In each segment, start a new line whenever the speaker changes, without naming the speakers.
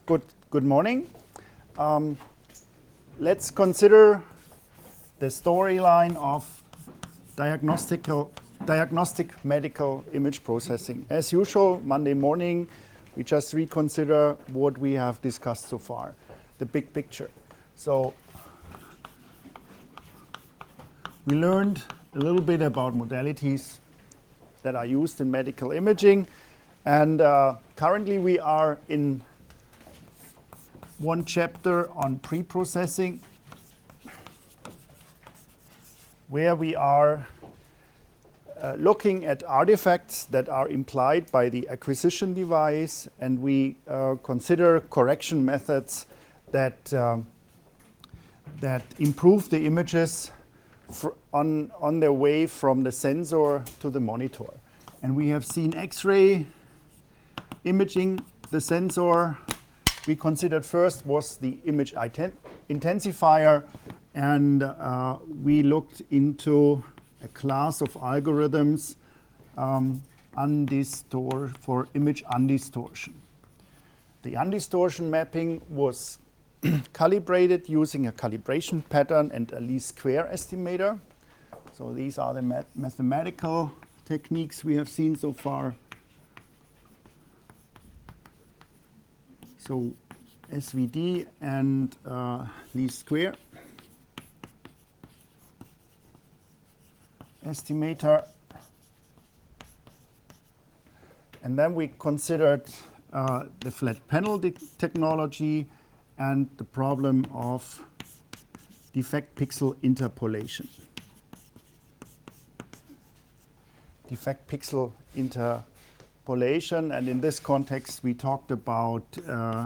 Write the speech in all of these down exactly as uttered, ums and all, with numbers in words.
Good, good morning. Um, let's consider the storyline of diagnostical, diagnostic medical image processing. As usual, Monday morning, we just reconsider what we have discussed so far, the big picture. So we learned a little bit about modalities that are used in medical imaging. And uh, currently we are in one chapter on pre-processing, where we are uh, looking at artifacts that are implied by the acquisition device, and we uh, consider correction methods that, um, that improve the images on, on their way from the sensor to the monitor. And we have seen X-ray imaging. The sensor we considered first was the image intensifier, and uh, we looked into a class of algorithms um, undistor- for image undistortion. The undistortion mapping was calibrated using a calibration pattern and a least square estimator. So these are the math mathematical techniques we have seen so far. So S V D and uh, least square estimator. And then we considered uh, the flat panel technology and the problem of defect pixel interpolation. Defect pixel interpolation, and in this context we talked about uh,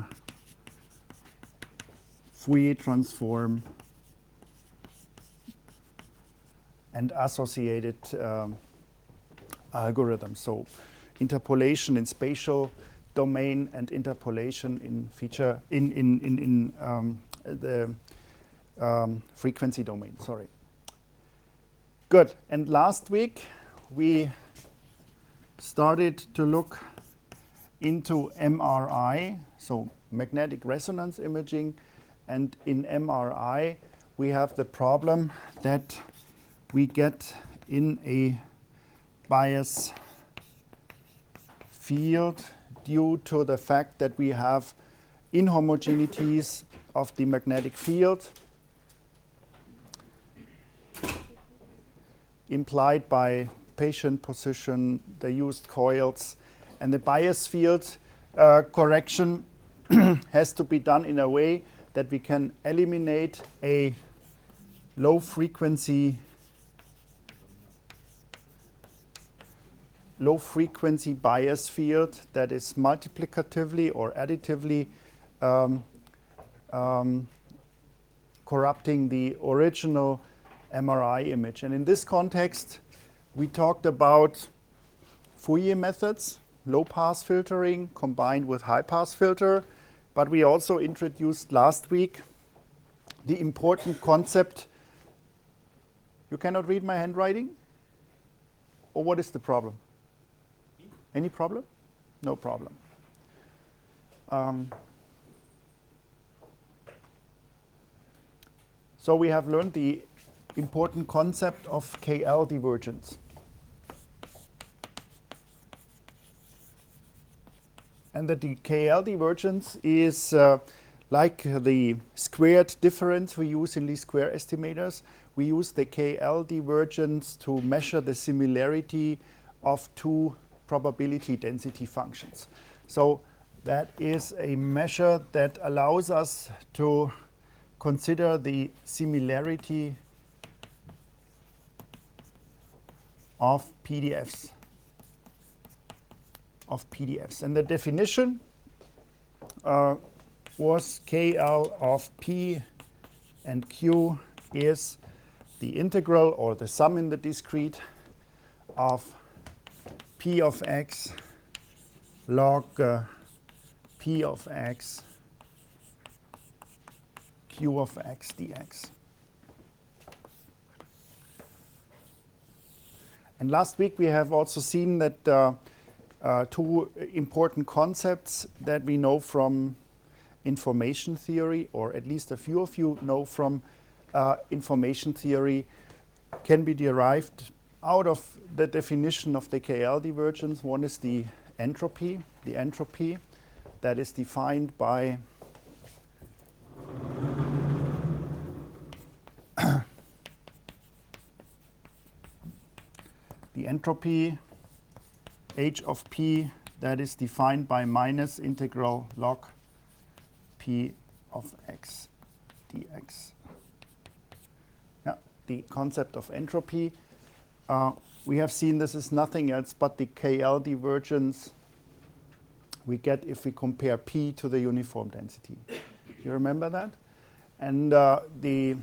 Fourier transform and associated um, algorithms. So interpolation in spatial domain and interpolation in feature in in in, in um, the um, frequency domain. Sorry. Good. And last week we started to look into M R I, so magnetic resonance imaging, and in M R I we have the problem that we get in a bias field due to the fact that we have inhomogeneities of the magnetic field implied by patient position, the used coils, and the bias field uh, correction has to be done in a way that we can eliminate a low frequency low frequency bias field that is multiplicatively or additively um, um, corrupting the original M R I image. And in this context, we talked about Fourier methods, low pass filtering combined with high pass filter, but we also introduced last week the important concept. You cannot read my handwriting? Or what is the problem? Any problem? No problem. Um, so we have learned the important concept of K L divergence. And that the K L divergence is uh, like the squared difference we use in least square estimators. We use the K L divergence to measure the similarity of two probability density functions. So that is a measure that allows us to consider the similarity of P D Fs. Of P D Fs. And the definition uh, was K L of P and Q is the integral or the sum in the discrete of P of x log uh, P of x Q of x dx. And last week we have also seen that uh, uh, two important concepts that we know from information theory, or at least a few of you know from uh, information theory, can be derived out of the definition of the K L divergence. One is the entropy, the entropy that is defined by the entropy h of p that is defined by minus integral log p of x dx. Yeah, the concept of entropy. Uh, we have seen this is nothing else but the K L divergence we get if we compare P to the uniform density. You remember that? And uh, the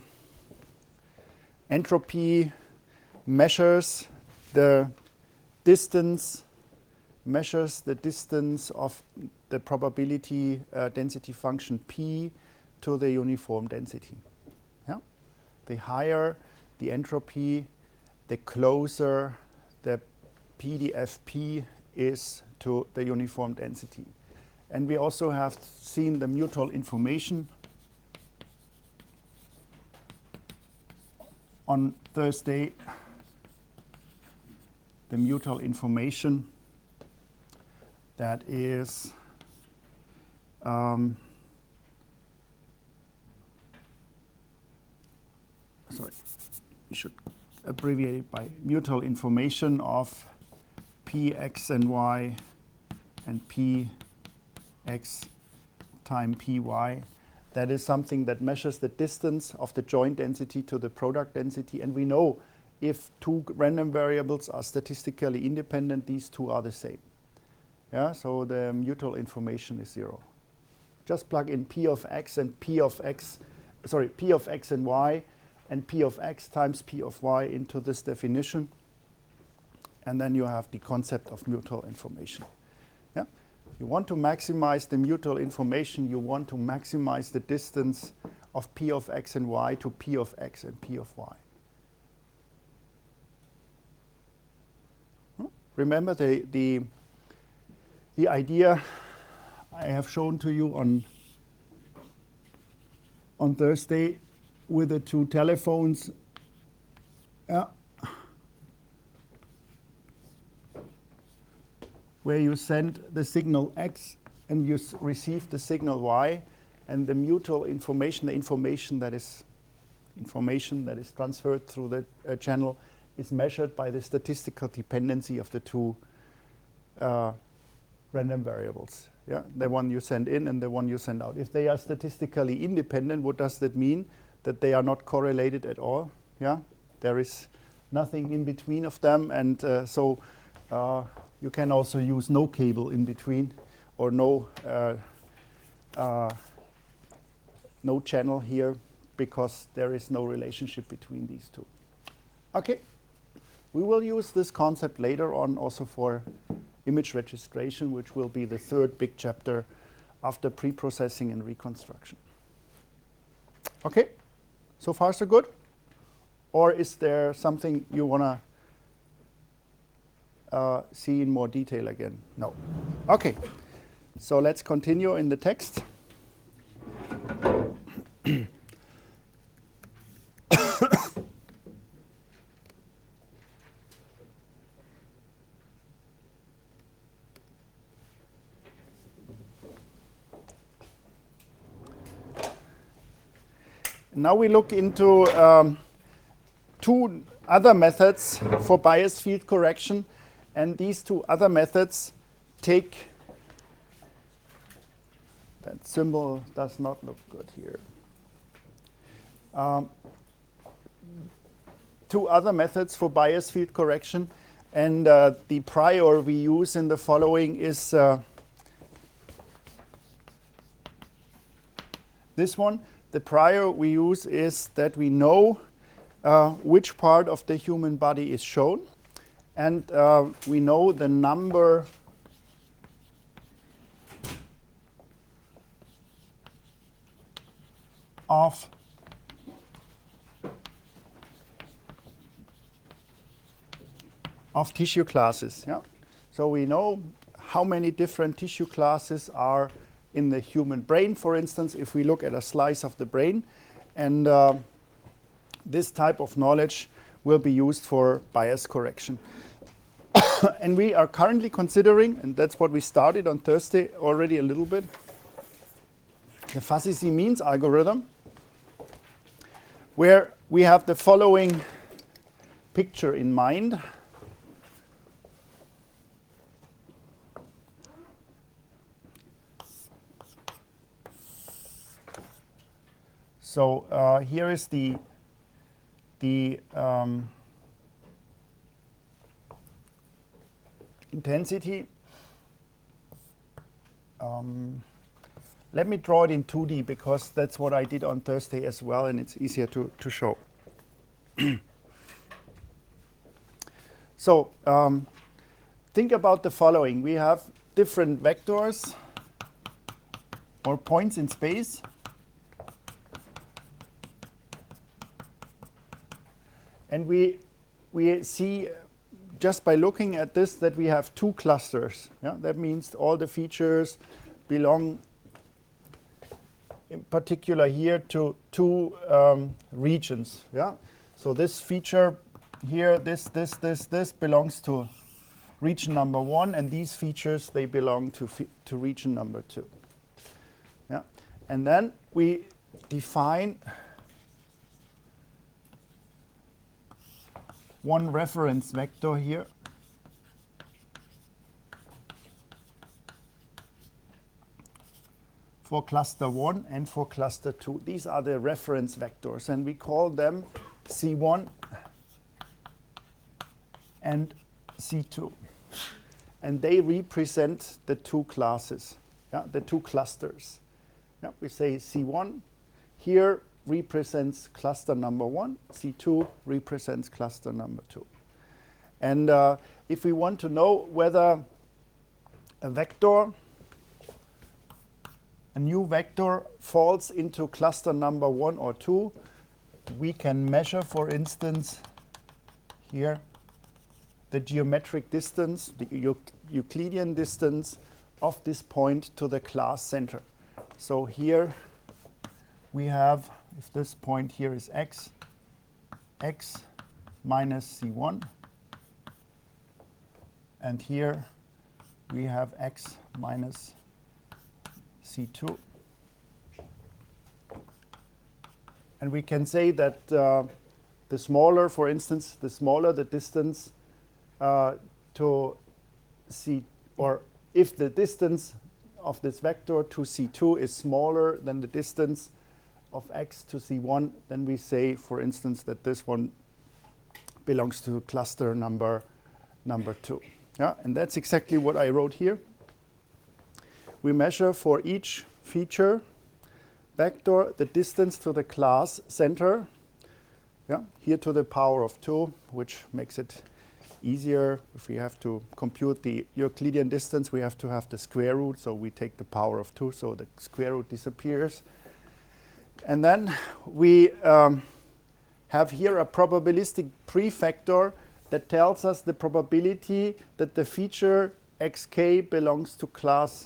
entropy measures the distance, measures the distance of the probability uh, density function P to the uniform density. Yeah? The higher the entropy, the closer the P D F P is to the uniform density. And we also have seen the mutual information on Thursday, the mutual information that is um, sorry, we should abbreviate it by mutual information of P x and y and P x time P y. That is something that measures the distance of the joint density to the product density. And we know if two random variables are statistically independent, these two are the same. Yeah, so the mutual information is zero. Just plug in P of x and P of x, sorry, P of x and y and P of x times P of y into this definition. And then you have the concept of mutual information. Yeah? You want to maximize the mutual information, you want to maximize the distance of P of x and y to P of x and P of y. Hmm? Remember the, the, the idea I have shown to you on, on Thursday with the two telephones. Yeah. Where you send the signal X and you receive the signal Y, and the mutual information, the information that is information that is transferred through the uh, channel, is measured by the statistical dependency of the two uh, random variables. Yeah, the one you send in and the one you send out. If they are statistically independent, what does that mean? That they are not correlated at all. Yeah, there is nothing in between of them, and uh, so. Uh, You can also use no cable in between, or no uh, uh, no channel here, because there is no relationship between these two. Okay, we will use this concept later on also for image registration, which will be the third big chapter after pre-processing and reconstruction. Okay, so far so good? Or is there something you want to Uh, see in more detail again? No. Okay, so let's continue in the text. Now we look into um, two other methods for bias field correction. And these two other methods take, that symbol does not look good here. Um, two other methods for bias field correction. And uh, the prior we use in the following is uh, this one. The prior we use is that we know uh, which part of the human body is shown. And uh, we know the number of of tissue classes. Yeah. So we know how many different tissue classes are in the human brain, for instance, if we look at a slice of the brain. And uh, this type of knowledge will be used for bias correction. And we are currently considering, and that's what we started on Thursday already a little bit, the fuzzy Z-means algorithm, where we have the following picture in mind. So uh, here is the the um, intensity. Um, let me draw it in two D because that's what I did on Thursday as well, and it's easier to, to show. So um, think about the following. We have different vectors or points in space. And we, we see just by looking at this that we have two clusters. Yeah? That means all the features belong in particular here to two um, regions. Yeah? So this feature here, this, this, this, this belongs to region number one, and these features, they belong to, to region number two. Yeah? And then we define one reference vector here for cluster one and for cluster two. These are the reference vectors, and we call them C one and C two. And they represent the two classes, yeah, the two clusters. Yeah, we say C one here represents cluster number one, C two represents cluster number two. And uh, if we want to know whether a vector, a new vector falls into cluster number one or two, we can measure, for instance, here, the geometric distance, the Euclidean distance of this point to the class center. So here we have, if this point here is x, x minus C one, and here we have x minus C two. And we can say that uh, the smaller, for instance, the smaller the distance uh, to C, or if the distance of this vector to C two is smaller than the distance of x to C one, then we say, for instance, that this one belongs to cluster number number two. Yeah, and that's exactly what I wrote here. We measure for each feature vector the distance to the class center, yeah, here to the power of two, which makes it easier. If we have to compute the Euclidean distance, we have to have the square root, so we take the power of two, so the square root disappears. And then we um, have here a probabilistic prefactor that tells us the probability that the feature xk belongs to class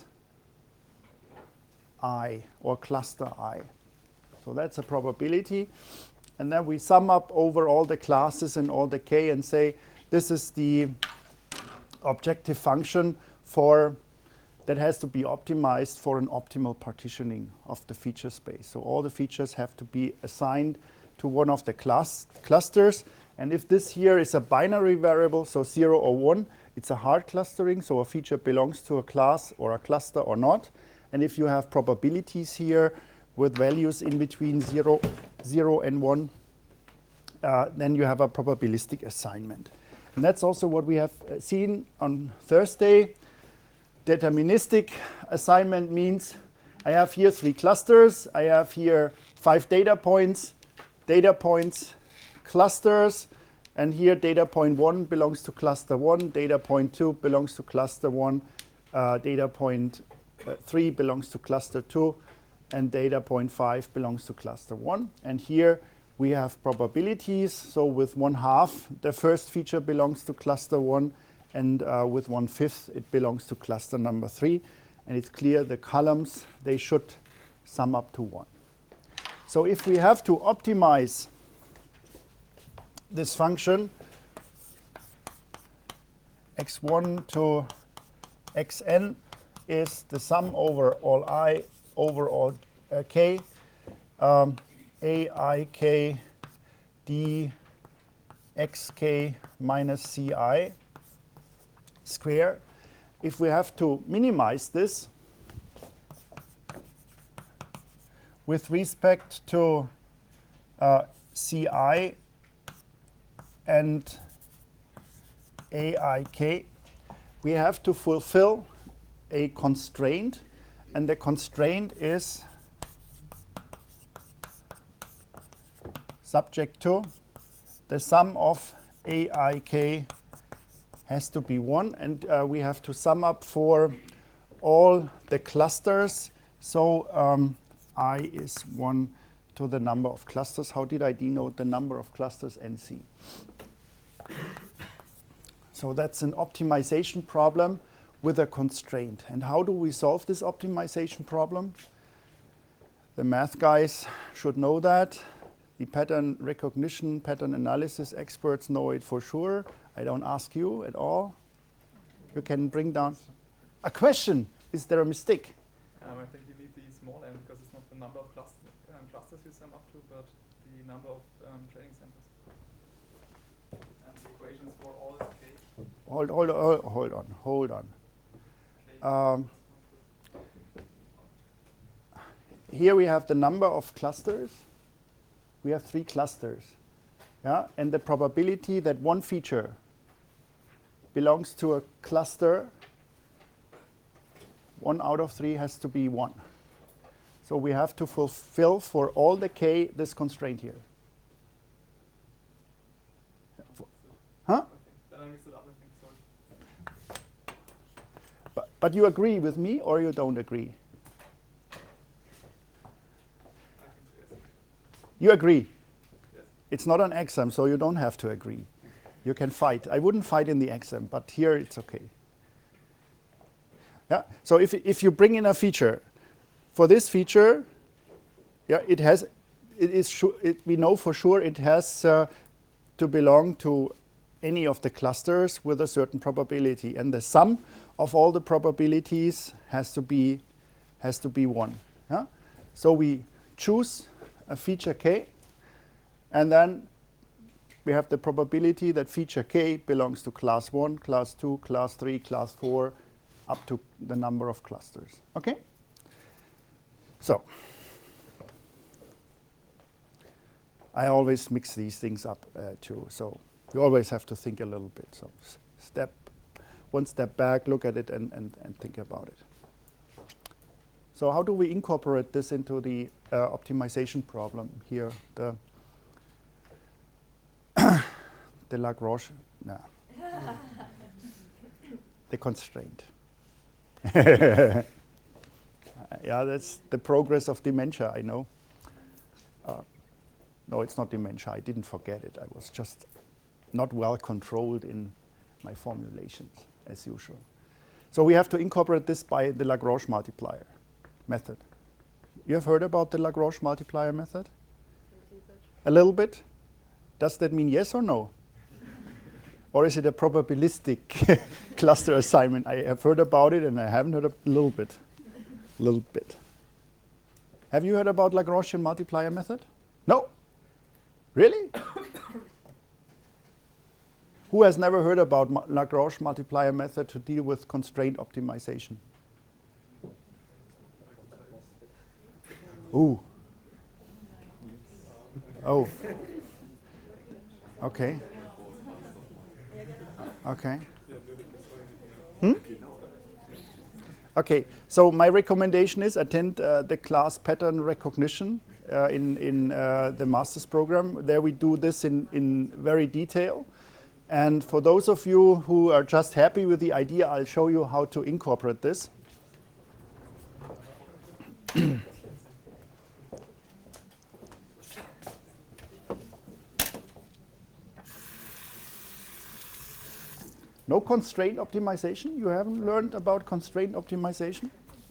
I or cluster I. So that's a probability. And then we sum up over all the classes and all the k and say this is the objective function for that has to be optimized for an optimal partitioning of the feature space. So all the features have to be assigned to one of the class clusters. And if this here is a binary variable, so zero or one, it's a hard clustering, so a feature belongs to a class or a cluster or not. And if you have probabilities here with values in between zero, zero and one, uh, then you have a probabilistic assignment. And that's also what we have seen on Thursday. Deterministic assignment means I have here three clusters. I have here five data points, data points, clusters, and here data point one belongs to cluster one, data point two belongs to cluster one, uh, data point uh, three belongs to cluster two, and data point five belongs to cluster one. And here we have probabilities. So with one half, the first feature belongs to cluster one, and uh, with one fifth, it belongs to cluster number three. and it's clear the columns, they should sum up to one. So if we have to optimize this function x one to xn is the sum over all I over all uh, k, um, aik d xk minus ci square. If we have to minimize this with respect to uh, ci and aik, we have to fulfill a constraint, and the constraint is subject to the sum of aik has to be one, and uh, we have to sum up for all the clusters. So um, I is one to the number of clusters. How did I denote the number of clusters? N C. So that's an optimization problem with a constraint. And how do we solve this optimization problem? The math guys should know that. The pattern recognition, pattern analysis experts know it for sure. I don't ask you at all. You can bring down a question. Is there a mistake?
Um, I think you need the small n because it's not the number of cluster, um, clusters you sum up to, but the number of um, training centers. And the equations for all is k.
Hold, hold, hold, hold on, hold on. Um, here we have the number of clusters. We have three clusters. Yeah? And the probability that one feature belongs to a cluster, one out of three has to be one. So we have to fulfill for all the k this constraint here. Huh?
Then I mixed it up, I think, sorry.
But, but you agree with me or you don't agree?
I think yes.
You agree?
Yes.
It's not an exam, so you don't have to agree. You can fight. I wouldn't fight in the exam, but here it's okay. Yeah. So if if you bring in a feature, for this feature, yeah, it has, it is sure, it, we know for sure it has uh, to belong to any of the clusters with a certain probability, and the sum of all the probabilities has to be has to be one. Yeah. So we choose a feature k, and then we have the probability that feature k belongs to class one, class two, class three, class four, up to the number of clusters. Okay? So I always mix these things up uh, too. So you always have to think a little bit. So step one step back, look at it, and, and, and think about it. So how do we incorporate this into the uh, optimization problem here? The the Lagrange, no. The constraint. Yeah, that's the progress of dementia, I know. Uh, no, it's not dementia. I didn't forget it. I was just not well controlled in my formulations, as usual. So we have to incorporate this by the Lagrange multiplier method. You have heard about the Lagrange multiplier method? A little bit? Does that mean yes or no? Or is it a probabilistic cluster assignment? I have heard about it and I haven't heard a little bit. A little bit. Have you heard about Lagrangian multiplier method? No? Really? Who has never heard about mu- Lagrange multiplier method to deal with constraint optimization? Ooh. Oh. Okay. Okay. Hmm? Okay, so my recommendation is attend uh, the class pattern recognition uh, in, in uh, the master's program. There we do this in, in very detail. And for those of you who are just happy with the idea, I'll show you how to incorporate this. No constraint optimization? You haven't learned about constraint optimization?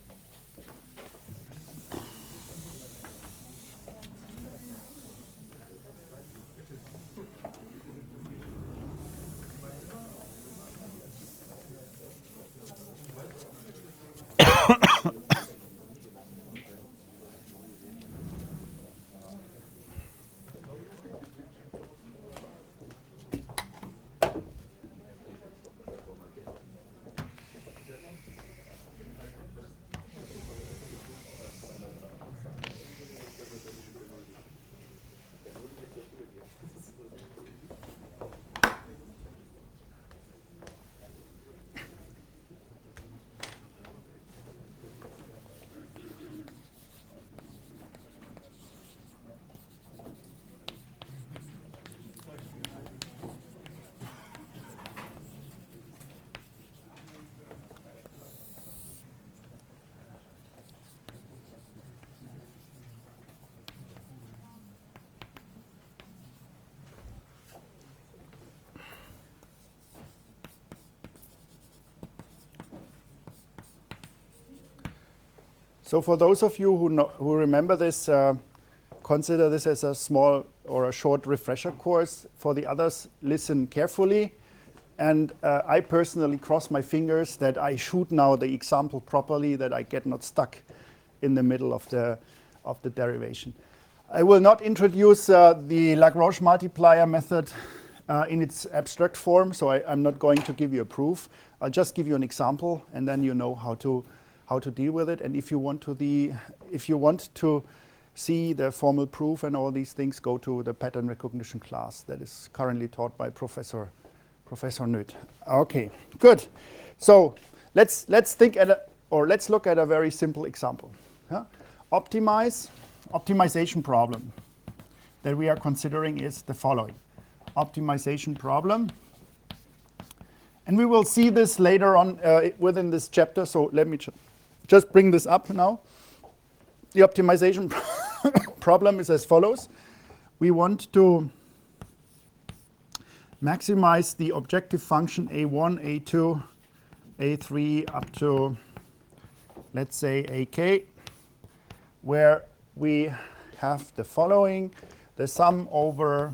So for those of you who, know, who remember this, uh, consider this as a small or a short refresher course. For the others, listen carefully. And uh, I personally cross my fingers that I shoot now the example properly, that I get not stuck in the middle of the, of the derivation. I will not introduce uh, the Lagrange multiplier method uh, in its abstract form, so I, I'm not going to give you a proof. I'll just give you an example, and then you know how to how to deal with it. And if you want to the if you want to see the formal proof and all these things, go to the pattern recognition class that is currently taught by Professor Professor Nöth. Okay, good. So let's let's think at a or let's look at a very simple example. Yeah? Optimize optimization problem that we are considering is the following. Optimization problem. And we will see this later on uh, within this chapter, so let me ju just bring this up now. The optimization problem is as follows. We want to maximize the objective function a one, a two, a three up to, let's say, ak, where we have the following. The sum over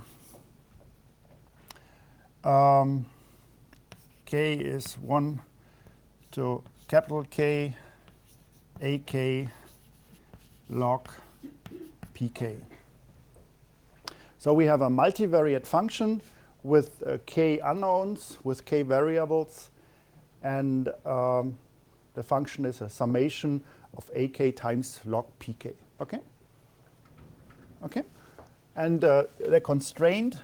um, k is one to capital K, ak log pk. So we have a multivariate function with uh, k unknowns, with k variables, and um, the function is a summation of ak times log pk. Okay? Okay? And uh, the constraint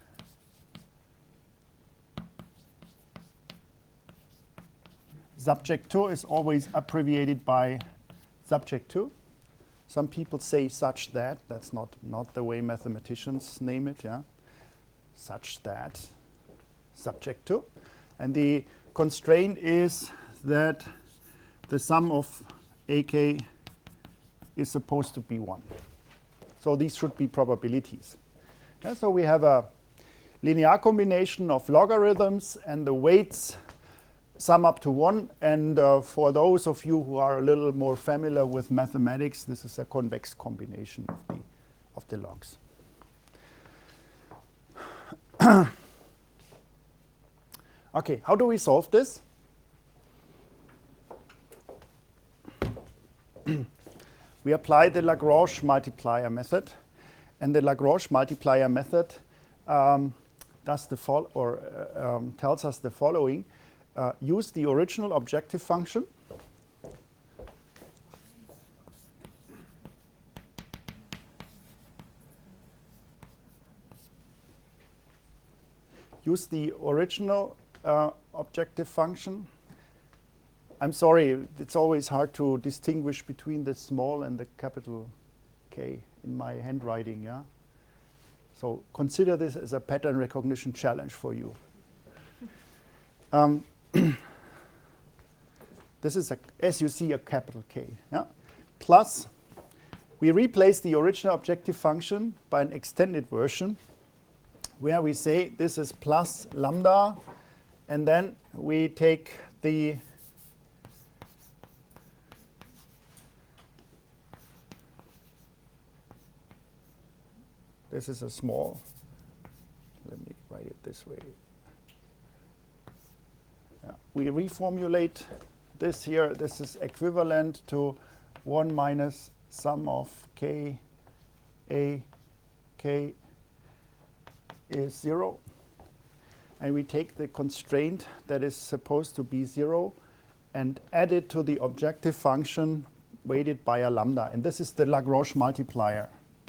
subject to is always abbreviated by subject to. Some people say such that. That's not, not the way mathematicians name it. Yeah, such that subject to. And the constraint is that the sum of ak is supposed to be one. So these should be probabilities. Yeah, so we have a linear combination of logarithms, and the weights sum up to one. And uh, for those of you who are a little more familiar with mathematics, this is a convex combination of the, of the logs. Okay, how do we solve this? We apply the Lagrange multiplier method, and the Lagrange multiplier method um, does the fol or uh, um, tells us the following: uh, use the original objective function, use the original uh, objective function. I'm sorry, it's always hard to distinguish between the small and the capital K in my handwriting, yeah? So consider this as a pattern recognition challenge for you. Um, this is, a, as you see, a capital K, yeah? Plus, we replace the original objective function by an extended version where we say this is plus lambda, and then we take the this is a small, let me write it this way. Yeah. We reformulate this here. This is equivalent to one minus sum of k, a, k is zero. And we take the constraint that is supposed to be zero and add it to the objective function weighted by a lambda. And this is the Lagrange multiplier.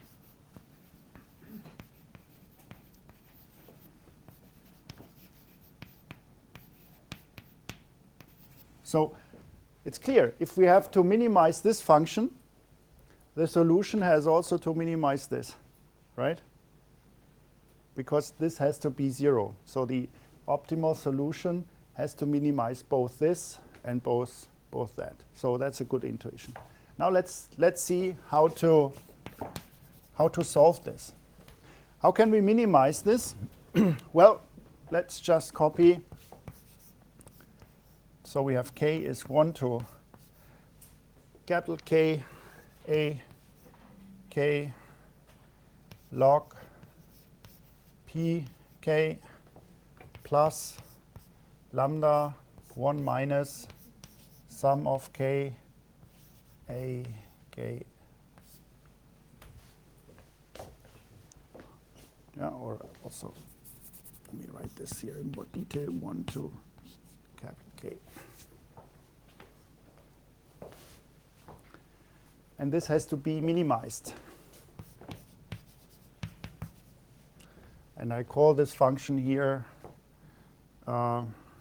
So it's clear, if we have to minimize this function, the solution has also to minimize this, right? Because this has to be zero. So the optimal solution has to minimize both this and both, both that. So that's a good intuition. Now let's, let's see how to, how to solve this. How can we minimize this? Well, let's just copy. So we have k is one to capital K, A, K, log P, K, plus lambda one minus sum of K, A, K. Yeah, or also, let me write this here in more detail, one, two, capital K. And this has to be minimized. And I call this function here uh,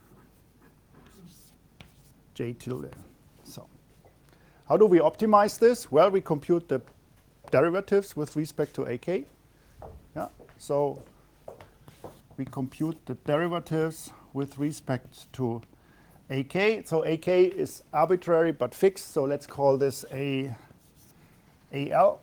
J tilde. So how do we optimize this? Well, we compute the derivatives with respect to A K. Yeah. So we compute the derivatives with respect to A K. So A K is arbitrary but fixed. So let's call this A, AL.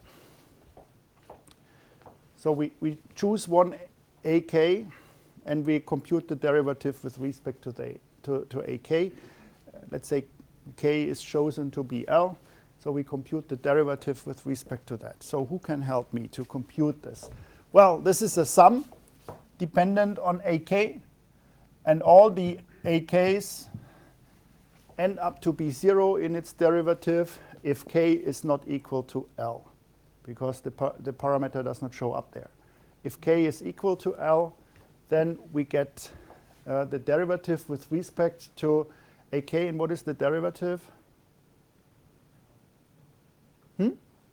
So we, we choose one A K and we compute the derivative with respect to, the, to, to A K. Uh, let's say K is chosen to be L. So we compute the derivative with respect to that. So who can help me to compute this? Well, this is a sum dependent on A K. And all the A Ks end up to be zero in its derivative if K is not equal to L, because the, par the parameter does not show up there. If K is equal to L, then we get uh, the derivative with respect to A K. And what is the derivative? Hmm?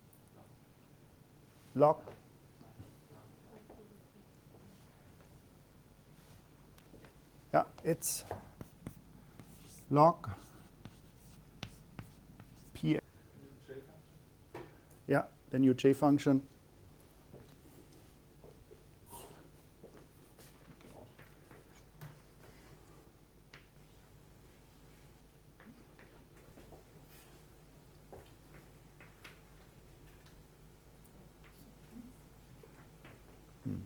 Log. Yeah, it's log P. Yeah, the new J function. Hmm.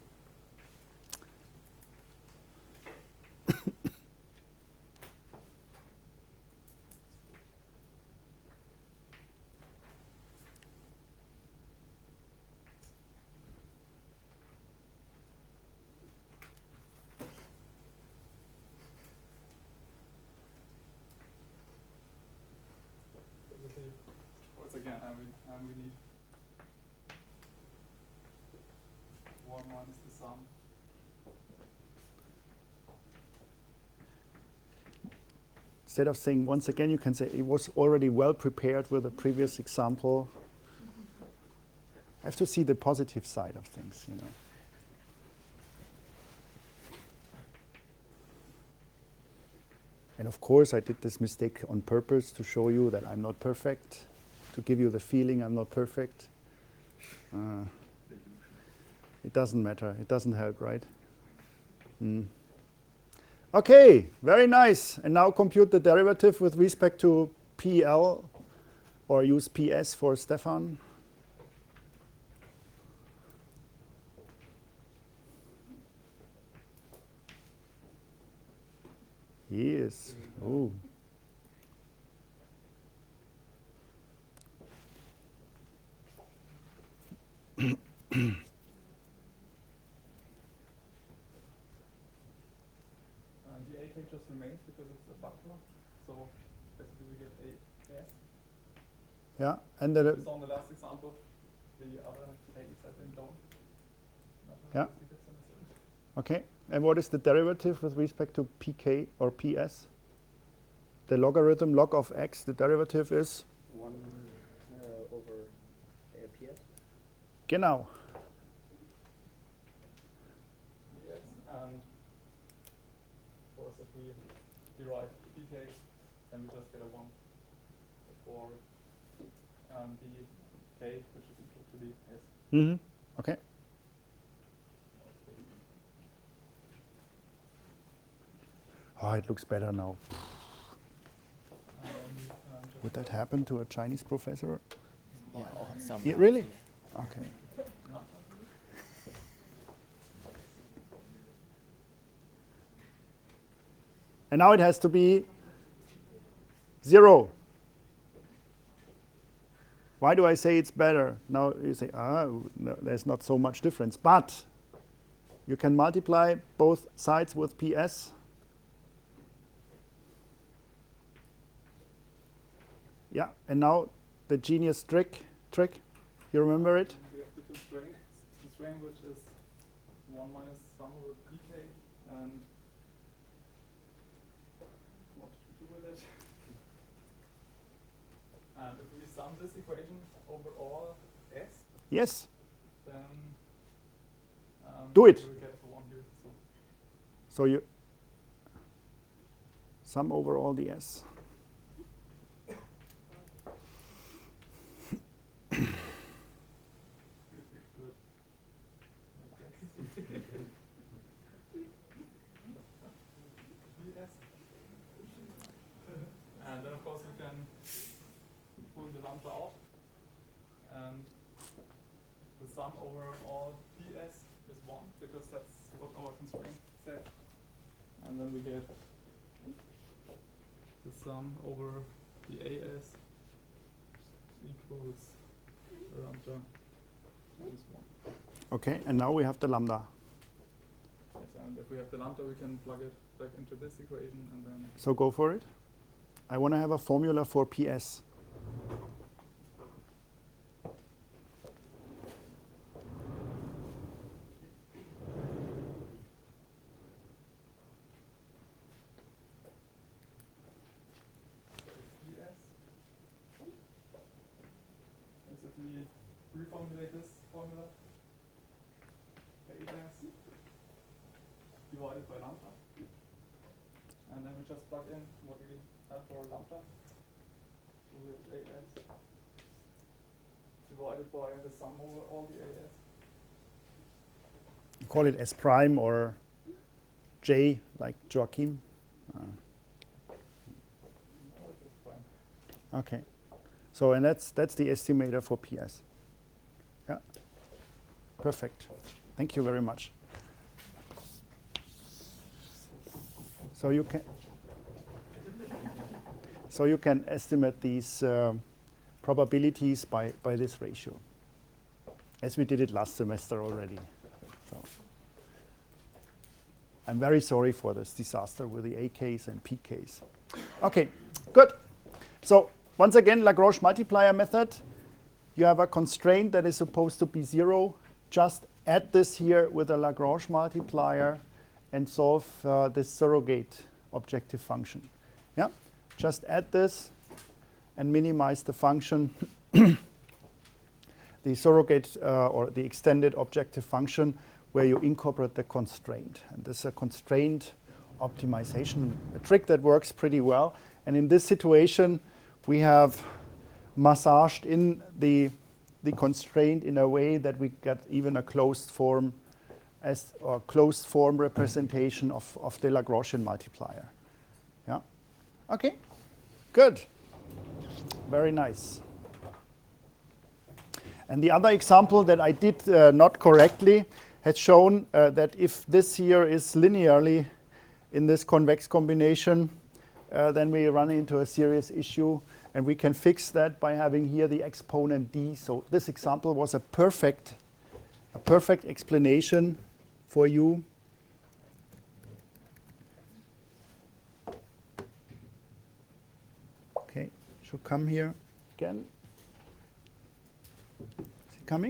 Once again, and we, and we need one minus the sum.
Instead of saying once again, you can say it was already well prepared with a previous example. I have to see the positive side of things, you know. And of course, I did this mistake on purpose to show you that I'm not perfect, to give you the feeling I'm not perfect. Uh, it doesn't matter. It doesn't help, right? Mm. OK, very nice. And now compute the derivative with respect to P L, or use P S for Stefan. Yes. Oh.
And the A K just remains because it's a factor. So basically we get A S.
Yeah, and the,
So on the last example, the other K's I think don't.
Yeah. OK. And what is the derivative with respect to P K or P S? The logarithm log of x, the derivative is?
one uh, over uh, P S.
Genau.
Yes, and of course if we derive P K, then we just get a one for um, the K, which is equal to the S.
Mm-hmm. OK. Oh, it looks better now.
And then we, um, just
Would that happen to a Chinese professor?
Yeah, oh, some
Yeah, really?
yeah.
OK. And now it has to be zero. Why do I say it's better? Now you say, ah, no, there's not so much difference. But you can multiply both sides with P S. Yeah, and now the genius trick, trick, you remember it?
We have the constraint, constraint which is one minus sum over p k, and what to do with it? And if we sum this equation over all s,
Yes,
then um,
Do it.
we will get to one here. So
so you sum over all the S.
and then of course we can pull the lambda out, and the sum over all ps is one, because that's what our constraint said. And then we get the sum over the as equals lambda minus one.
Okay, and now we have the lambda.
Yes, and if we have the lambda, we can plug it back into this equation, and then
So go for it. I want to have a formula for P S.
ps. As if we reformulate this formula, as divided by lambda, and then we just plug in what we have for lambda. So we have as divided by the sum over all the as.
Call it S prime or J, like Joachim. Uh,
No, it's just fine.
okay, so and that's that's the estimator for P S. Yeah, perfect. Thank you very much. So you can so you can estimate these um, probabilities by by this ratio, as we did it last semester already. So I'm very sorry for this disaster with the A Ks and P Ks. Okay, good. So once again, Lagrange multiplier method. You have a constraint that is supposed to be zero. Just add this here with a Lagrange multiplier and solve uh, this surrogate objective function. Yeah, just add this and minimize the function, the surrogate uh, or the extended objective function, where you incorporate the constraint. And this is a constraint optimization, a trick that works pretty well. And in this situation, we have massaged in the, the constraint in a way that we get even a closed form as or closed form representation of, of the Lagrangian multiplier. Yeah. Okay. Good. Very nice. And the other example that I did uh, not correctly had shown uh, that if this here is linearly in this convex combination, uh, then we run into a serious issue. And we can fix that by having here the exponent d. So this example was a perfect, a perfect explanation for you. Okay, should come here again. Is it coming?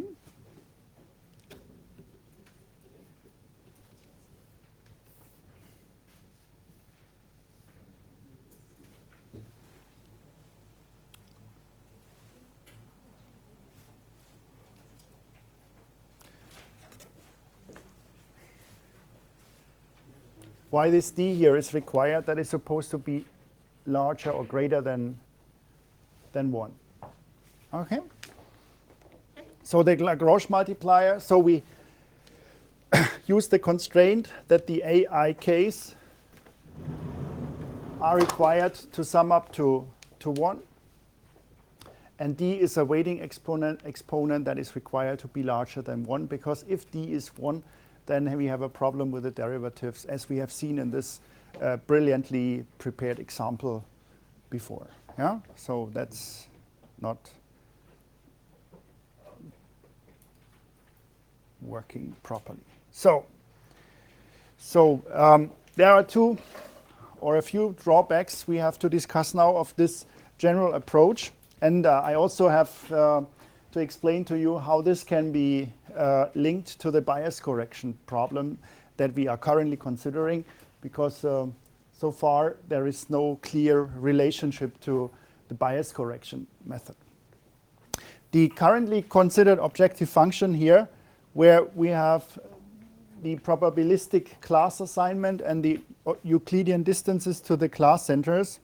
Why this d here is required, that is supposed to be larger or greater than, than one. Okay? So the Lagrange multiplier, so we use the constraint that the A I Ks are required to sum up to, to one. And d is a weighting exponent, exponent that is required to be larger than one, because if d is one, then we have a problem with the derivatives, as we have seen in this uh, brilliantly prepared example before. Yeah, so that's not working properly. So, so um, there are two or a few drawbacks we have to discuss now of this general approach. And uh, I also have uh, to explain to you how this can be uh, linked to the bias correction problem that we are currently considering, because uh, so far there is no clear relationship to the bias correction method. The currently considered objective function here, where we have the probabilistic class assignment and the Euclidean distances to the class centers,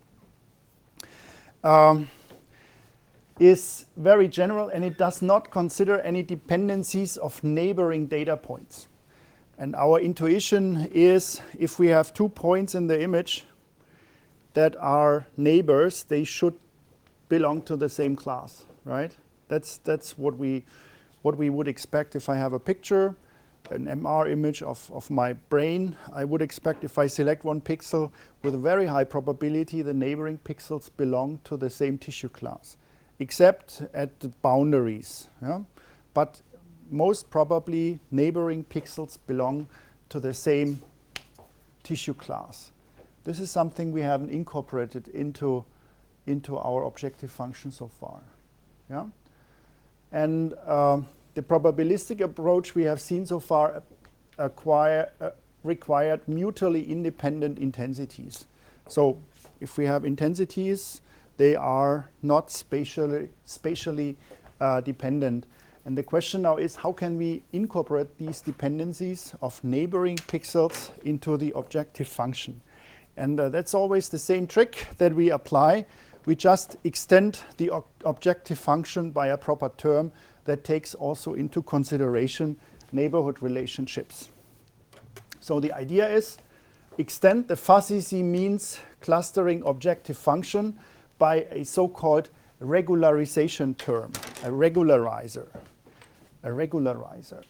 um, is very general, and it does not consider any dependencies of neighboring data points. And our intuition is, if we have two points in the image that are neighbors, they should belong to the same class, right? That's, that's what we, what we would expect if I have a picture, an M R image of, of my brain. I would expect, if I select one pixel with a very high probability, the neighboring pixels belong to the same tissue class, except at the boundaries. Yeah? But most probably, neighboring pixels belong to the same tissue class. This is something we haven't incorporated into, into our objective function so far. Yeah? And um, the probabilistic approach we have seen so far acquire, uh, required mutually independent intensities. So if we have intensities, they are not spatially, spatially uh, dependent. And the question now is, how can we incorporate these dependencies of neighboring pixels into the objective function? And uh, that's always the same trick that we apply. We just extend the objective function by a proper term that takes also into consideration neighborhood relationships. So the idea is, extend the fuzzy Z-means clustering objective function by a so-called regularization term, a regularizer, a regularizer.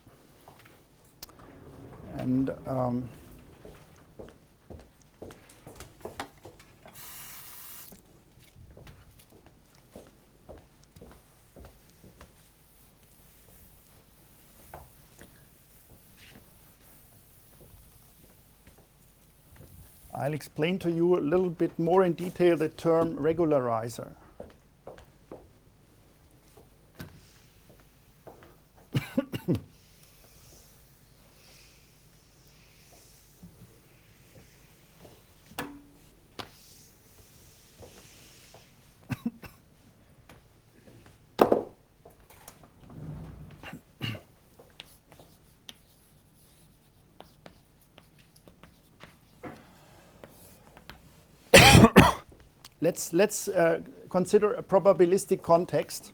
And um, I'll explain to you a little bit more in detail the term regularizer. Let's, let's uh, consider a probabilistic context.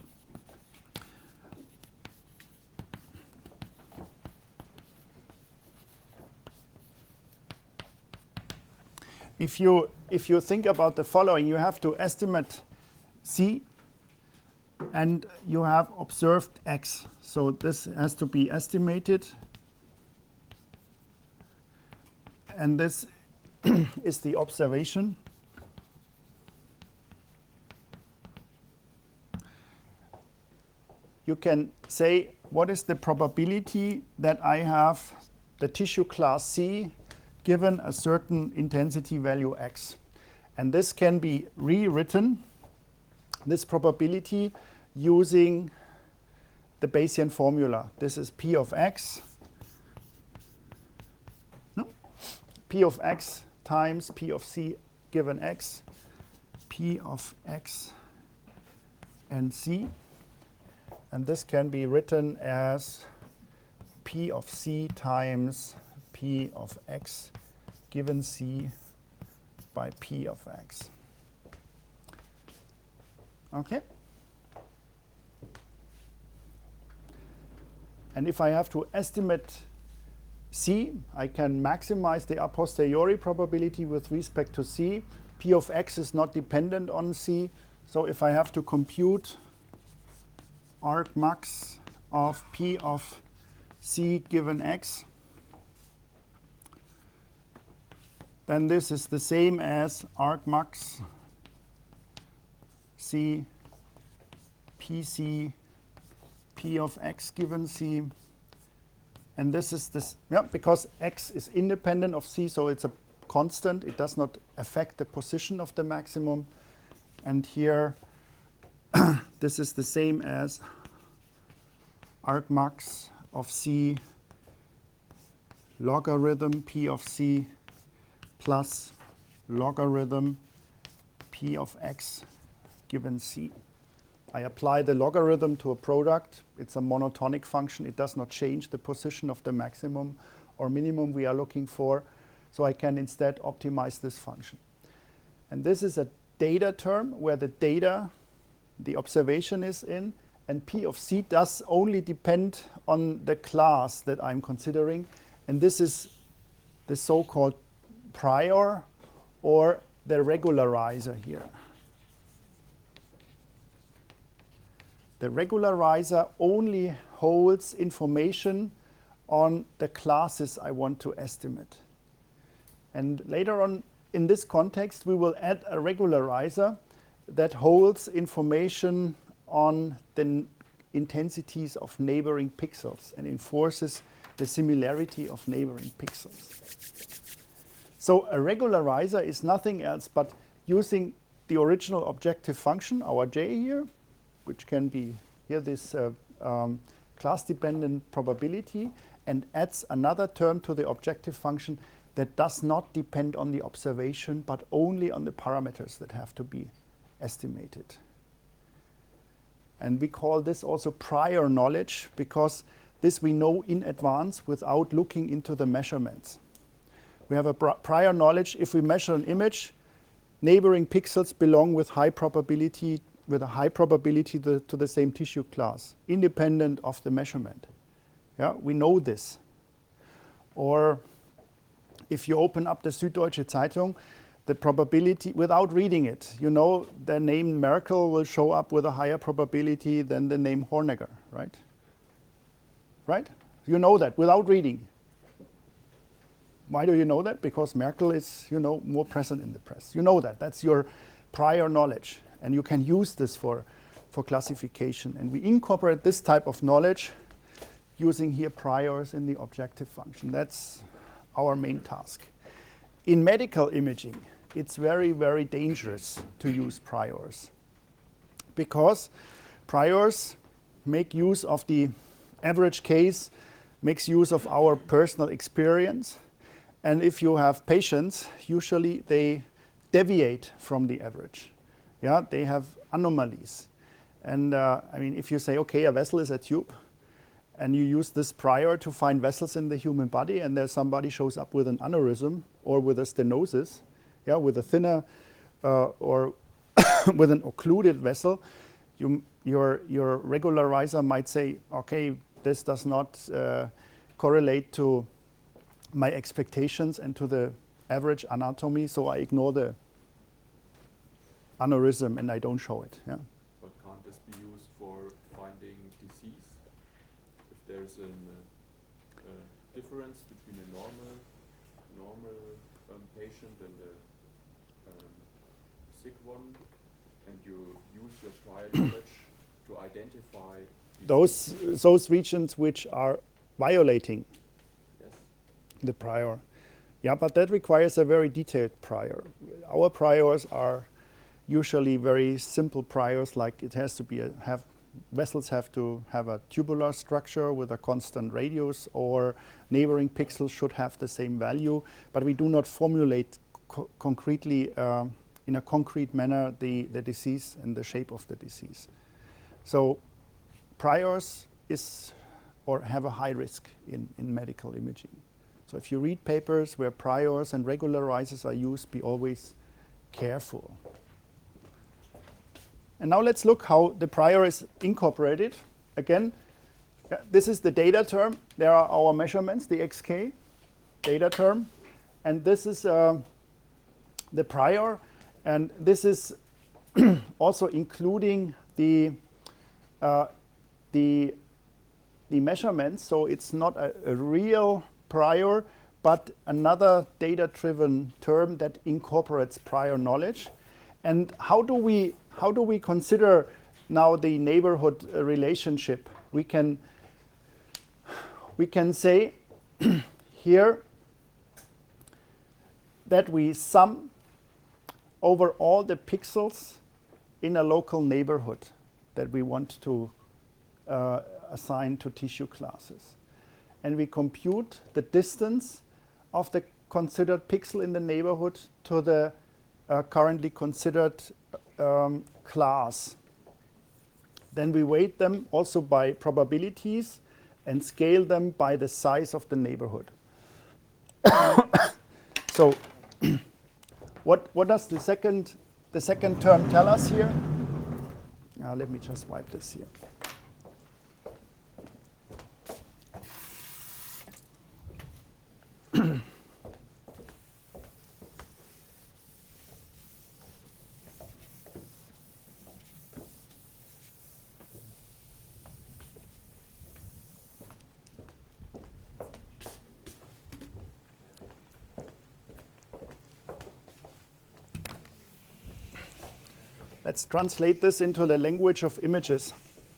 If you, if you think about the following, you have to estimate C, and you have observed X. So this has to be estimated. And this is the observation. You can say, what is the probability that I have the tissue class C given a certain intensity value X? And this can be rewritten, this probability, using the Bayesian formula. This is P of X. No? P of X times P of C given X, P of X and C. And this can be written as P of C times P of X given C by P of X. Okay? And if I have to estimate C, I can maximize the a posteriori probability with respect to C. P of X is not dependent on C. So if I have to compute argmax of P of C given X, then this is the same as argmax C P C P of X given C And this is this, yeah, because x is independent of c, so it's a constant. It does not affect the position of the maximum. And here, this is the same as argmax of c logarithm p of c plus logarithm p of x given c. I apply the logarithm to a product. It's a monotonic function. It does not change the position of the maximum or minimum we are looking for. So I can instead optimize this function. And this is a data term where the data, the observation is in, and p of c does only depend on the class that I'm considering. And this is the so-called prior or the regularizer here. The regularizer only holds information on the classes I want to estimate. And later on in this context, we will add a regularizer that holds information on the n- intensities of neighboring pixels and enforces the similarity of neighboring pixels. So a regularizer is nothing else but using the original objective function, our j here, which can be here this uh, um, class-dependent probability, and adds another term to the objective function that does not depend on the observation, but only on the parameters that have to be estimated. And we call this also prior knowledge, because this we know in advance without looking into the measurements. We have a prior knowledge. If we measure an image, neighboring pixels belong with high probability with a high probability to, to the same tissue class, independent of the measurement. Yeah, we know this. Or if you open up the Süddeutsche Zeitung, the probability, without reading it, you know the name Merkel will show up with a higher probability than the name Hornegger, right? Right? You know that without reading. Why do you know that? Because Merkel is, you know, more present in the press. You know that. That's your prior knowledge. And you can use this for, for classification. And we incorporate this type of knowledge using here priors in the objective function. That's our main task. In medical imaging, it's very, very dangerous to use priors, because priors make use of the average case, makes use of our personal experience. And if you have patients, usually they deviate from the average. Yeah, they have anomalies. And uh, I mean, if you say, okay, a vessel is a tube, and you use this prior to find vessels in the human body, and there's somebody shows up with an aneurysm or with a stenosis, yeah, with a thinner uh, or with an occluded vessel, you, your, your regularizer might say, okay, this does not uh, correlate to my expectations and to the average anatomy, so I ignore the aneurysm and I don't show it. Yeah.
But can't this be used for finding disease? If there's a uh, uh, difference between a normal normal um, patient and a um, sick one, and you use your prior knowledge to identify
those those regions which are violating
yes.
the prior. Yeah, but that requires a very detailed prior. Our priors are usually very simple priors, like it has to be a, have vessels have to have a tubular structure with a constant radius, or neighboring pixels should have the same value, but we do not formulate co concretely uh, in a concrete manner the, the disease and the shape of the disease. So priors is or have a high risk in, in medical imaging. So if you read papers where priors and regularizers are used, be always careful. And now let's look how the prior is incorporated. Again, yeah, this is the data term. There are our measurements, the X K data term. And this is uh, the prior. And this is also including the, uh, the, the measurements. So it's not a, a real prior, but another data-driven term that incorporates prior knowledge. And how do we how do we consider now the neighborhood uh, relationship? We can we can say here that we sum over all the pixels in a local neighborhood that we want to uh, assign to tissue classes. And we compute the distance of the considered pixel in the neighborhood to the uh, currently considered um, class. Then we weight them also by probabilities and scale them by the size of the neighborhood. So what, what does the second, the second term tell us here? Uh, let me just wipe this here. Let's translate this into the language of images.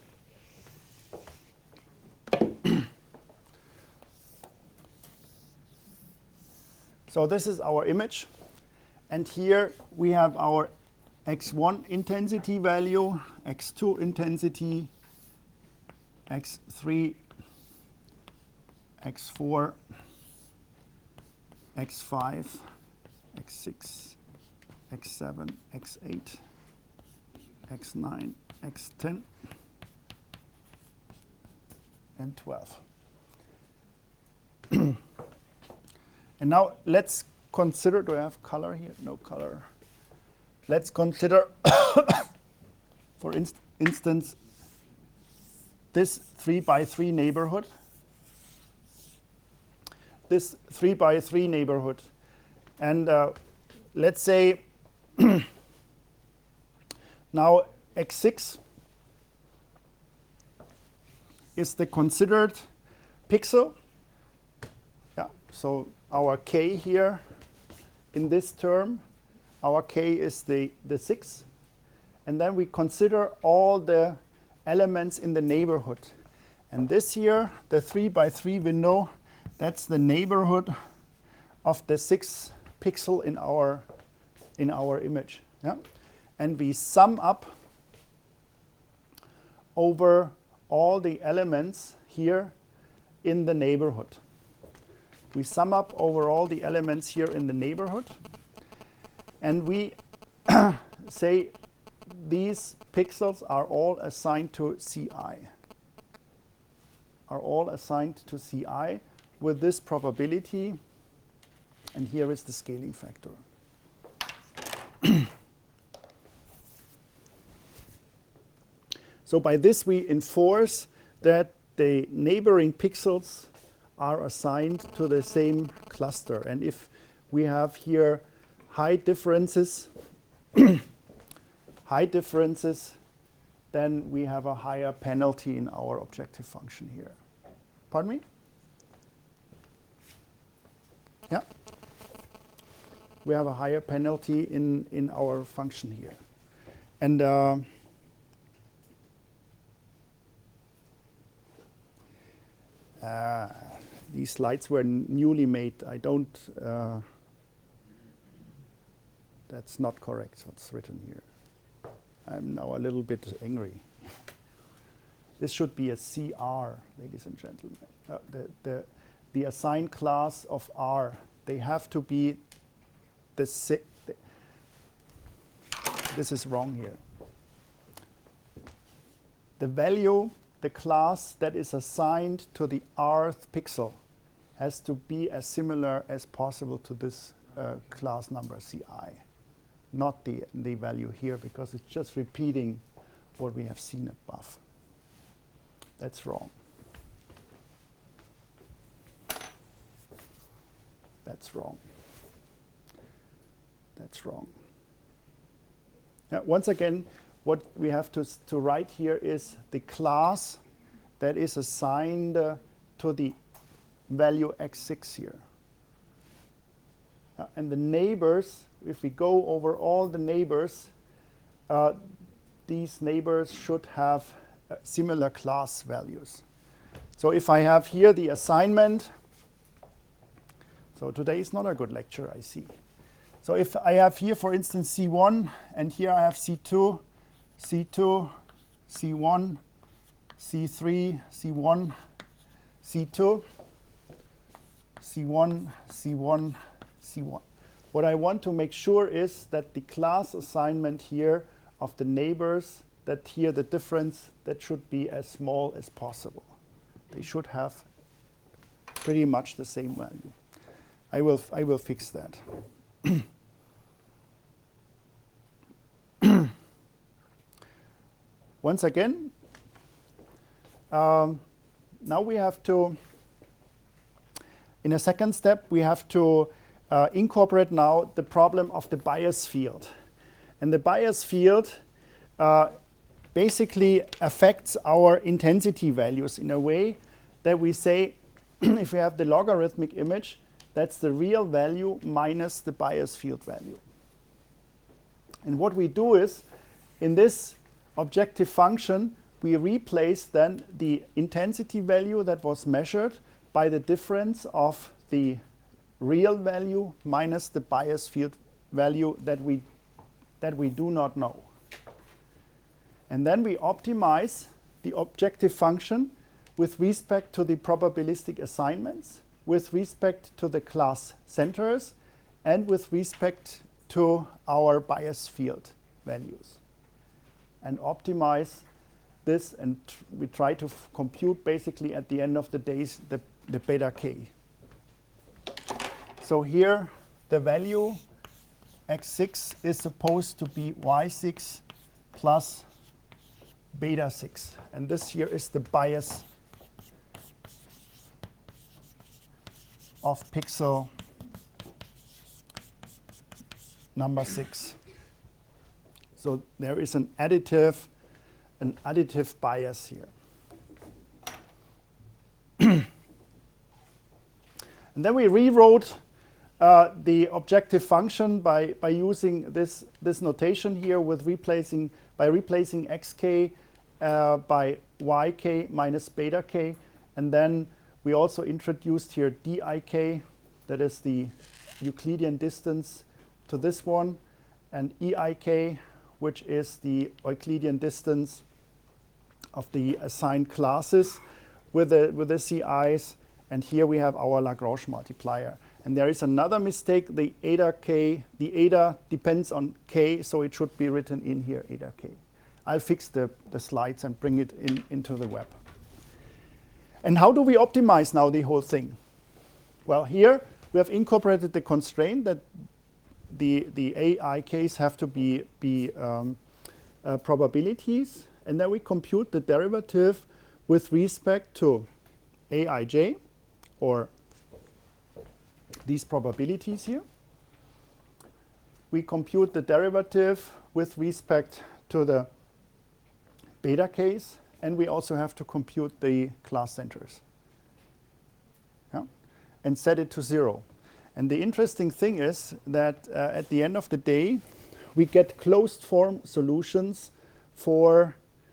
So this is our image. And here we have our x one intensity value, x two intensity, x three, x four, x five, x six, x seven, x eight, x nine, x ten, and twelve. And now let's consider, do I have color here? No color. Let's consider, for inst instance, this three by three neighborhood. This three by three neighborhood. And uh, let's say now x six is the considered pixel. Yeah, so our k here in this term, our k is the, the six. And then we consider all the elements in the neighborhood. And this here, the three by three window, that's the neighborhood of the six pixel in our, in our image. Yeah? And we sum up over all the elements here in the neighborhood. We sum up over all the elements here in the neighborhood. And we say these pixels are all assigned to C I. Are all assigned to C I with this probability. And here is the scaling factor. So by this we enforce that the neighboring pixels are assigned to the same cluster. And if we have here high differences, high differences, then we have a higher penalty in our objective function here. Pardon me? Yeah. We have a higher penalty in, in our function here. And uh, uh, these slides were newly made. I don't, uh, that's not correct what's written here. I'm now a little bit angry. This should be a C R, ladies and gentlemen. Uh, the, the, the assigned class of R, they have to be the, si the this is wrong here. The value, the class that is assigned to the rth pixel has to be as similar as possible to this uh, class number C I, not the, the value here, because it's just repeating what we have seen above. That's wrong. That's wrong. That's wrong. Now, once again, what we have to, to write here is the class that is assigned uh, to the value x six here. Uh, and the neighbors, if we go over all the neighbors, uh, these neighbors should have uh, similar class values. So if I have here the assignment, so today is not a good lecture, I see. So if I have here, for instance, C one, and here I have C two, C two, C one, C three, C one, C two, C one, C one, C one. What I want to make sure is that the class assignment here of the neighbors, that here the difference, that should be as small as possible. They should have pretty much the same value. I will, I will fix that. Once again, um, now we have to, in a second step, we have to uh, incorporate now the problem of the bias field. And the bias field uh, basically affects our intensity values in a way that we say, if we have the logarithmic image, that's the real value minus the bias field value. And what we do is, in this objective function, we replace then the intensity value that was measured by the difference of the real value minus the bias field value that we, that we do not know. And then we optimize the objective function with respect to the probabilistic assignments, with respect to the class centers, and with respect to our bias field values. And optimize this, and we try to f compute basically at the end of the day the, the beta k. So here the value x six is supposed to be y six plus beta six. And this here is the bias of pixel number six. So there is an additive, an additive bias here. And then we rewrote uh, the objective function by, by using this, this notation here with replacing, by replacing xk uh, by yk minus beta k. And then we also introduced here dik, that is the Euclidean distance to this one, and eik, which is the Euclidean distance of the assigned classes with the, with the C Is. And here we have our Lagrange multiplier. And there is another mistake. The eta k, the eta depends on k, so it should be written in here, eta k. I'll fix the, the slides and bring it in, into the web. And how do we optimize now the whole thing? Well, here we have incorporated the constraint that the, the A I Ks have to be, be um, uh, probabilities. And then we compute the derivative with respect to A I J, or these probabilities here. We compute the derivative with respect to the beta case, and we also have to compute the class centers. Yeah? And set it to zero. And the interesting thing is that uh, at the end of the day, we get closed form solutions for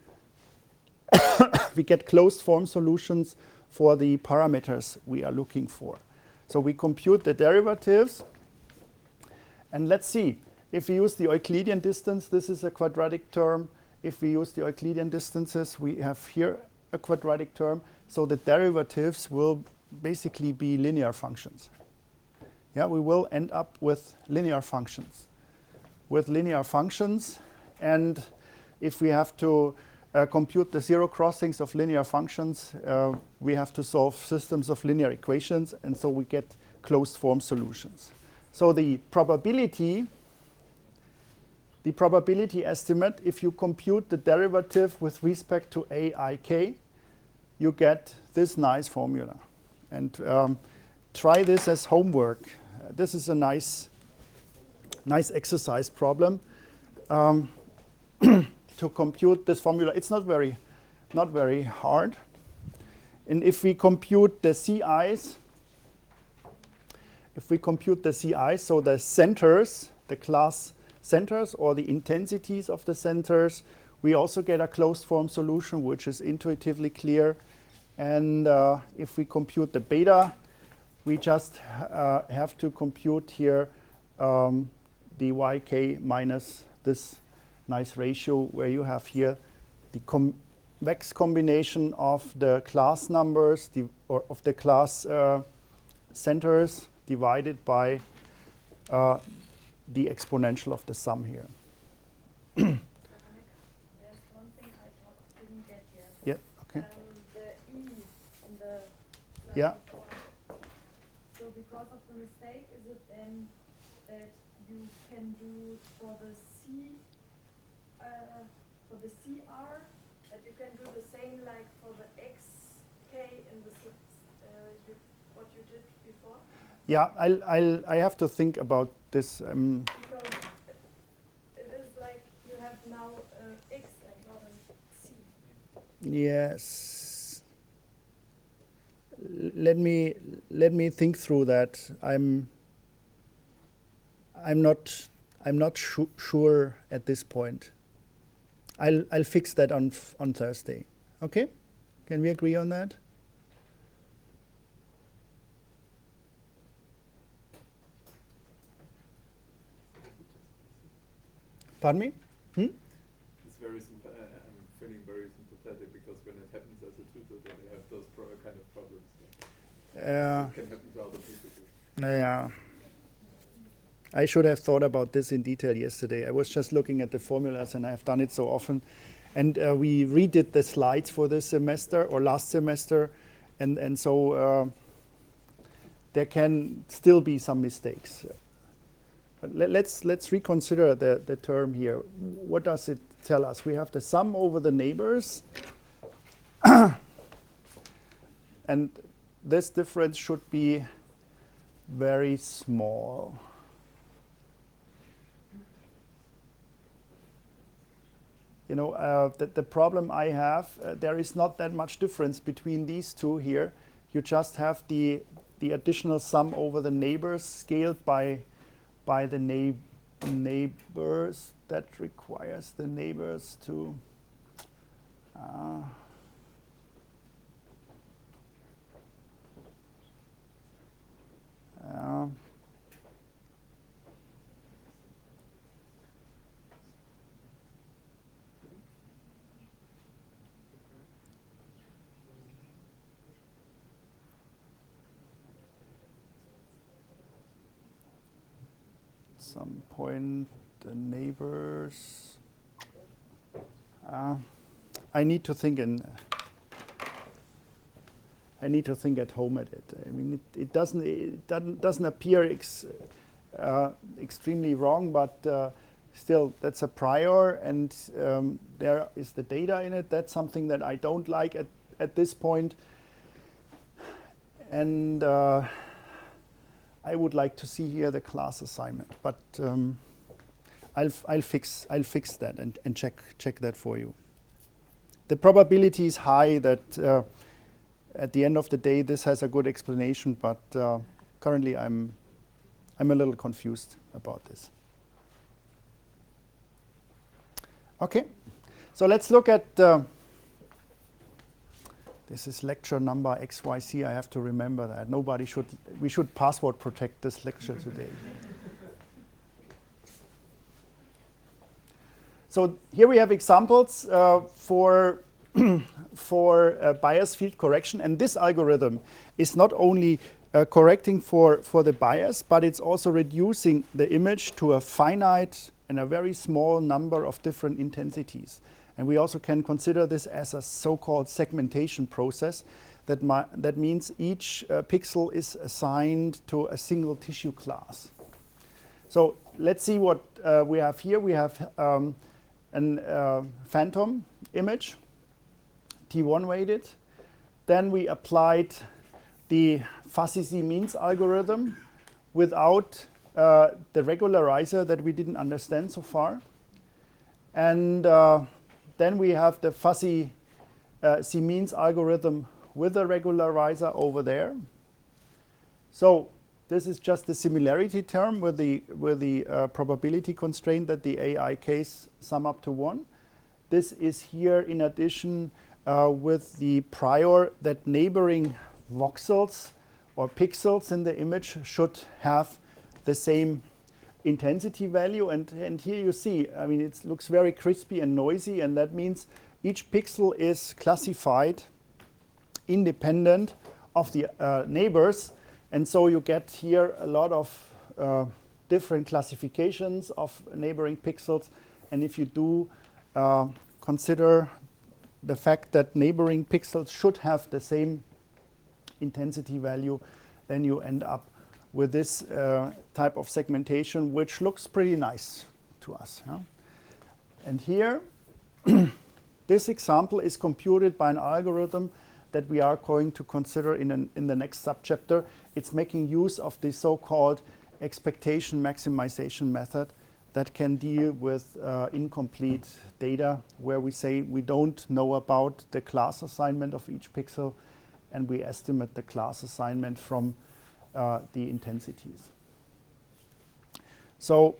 we get closed form solutions for the parameters we are looking for. So we compute the derivatives, and let's see, if we use the Euclidean distance, this is a quadratic term. If we use the Euclidean distances, we have here a quadratic term. So the derivatives will basically be linear functions. Yeah, we will end up with linear functions. With linear functions, and if we have to uh, compute the zero crossings of linear functions, uh, we have to solve systems of linear equations, and so we get closed form solutions. So the probability, the probability estimate, if you compute the derivative with respect to A I K, you get this nice formula. And um, try this as homework. Uh, this is a nice, nice exercise problem. Um, to compute this formula, it's not very, not very hard. And if we compute the C Is, if we compute the C Is, so the centers, the class centers or the intensities of the centers, we also get a closed form solution, which is intuitively clear. And uh, if we compute the beta, we just uh, have to compute here um, the yk minus this nice ratio where you have here the convex combination of the class numbers the, or of the class uh, centers divided by uh, the exponential of the sum here.
There's one thing I thought didn't get yet.
Yeah, okay.
Um, the E in the slide
Yeah.
before. So because of the mistake, is it then that you can do for the C, uh, for the C R, that you can do the same like for the X, K in the, s- uh, you, what you did before?
Yeah, I'll, I'll, I have to think about this. Um,
Because it is like you have now uh, X and not a C.
yes. L- Let me let me think through that. I'm I'm not I'm not su- sure at this point. I'll I'll fix that on f- on Thursday. Okay? Can we agree on that? Pardon me? Hmm?
It's very sympa- uh, I'm feeling very sympathetic because when it happens as a tutor, then I have those pro- kind of problems.
Uh,
It can happen to other people too.
yeah. I should have thought about this in detail yesterday. I was just looking at the formulas and I've done it so often. And uh, we redid the slides for this semester or last semester. And, and so uh, there can still be some mistakes. But let, let's, let's reconsider the, the term here. What does it tell us? We have the sum over the neighbors. And this difference should be very small. You know, uh, the, the problem I have, uh, there is not that much difference between these two here. You just have the, the additional sum over the neighbors scaled by, by the na neighbors. That requires the neighbors to... Uh, uh, some point the neighbors. Uh, I need to think in. I need to think at home at it. I mean, it, it doesn't it doesn't doesn't appear ex, uh, extremely wrong, but uh, still that's a prior, and um, there is the data in it. That's something that I don't like at at this point, and uh, I would like to see here the class assignment, but um, I'll I'll fix I'll fix that and, and check check that for you. The probability is high that uh, at the end of the day this has a good explanation, but uh, currently I'm I'm a little confused about this. Okay, so let's look at. Uh, This is lecture number X Y C. I have to remember that. Nobody should, we should password protect this lecture today. So here we have examples uh, for, for uh, bias field correction. And this algorithm is not only uh, correcting for, for the bias, but it's also reducing the image to a finite and a very small number of different intensities. And we also can consider this as a so-called segmentation process. That, that means each uh, pixel is assigned to a single tissue class. So let's see what uh, we have here. We have um, an uh, phantom image, T one weighted. Then we applied the fuzzy Z-means algorithm without uh, the regularizer that we didn't understand so far. And uh, then we have the fuzzy uh, Z-means algorithm with a regularizer over there. So this is just the similarity term with the, with the uh, probability constraint that the A I case sum up to one. This is here in addition uh, with the prior that neighboring voxels or pixels in the image should have the same intensity value. And, and here you see, I mean, it looks very crispy and noisy, and that means each pixel is classified independent of the uh, neighbors. And so you get here a lot of uh, different classifications of neighboring pixels. And if you do uh, consider the fact that neighboring pixels should have the same intensity value, then you end up with this uh, type of segmentation, which looks pretty nice to us. Huh? And here, this example is computed by an algorithm that we are going to consider in, an, in the next subchapter. It's making use of the so-called expectation maximization method that can deal with uh, incomplete data, where we say we don't know about the class assignment of each pixel, and we estimate the class assignment from uh, the intensities. So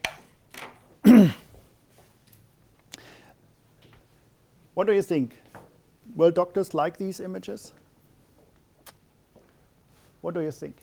what do you think? Will doctors like these images? What do you think?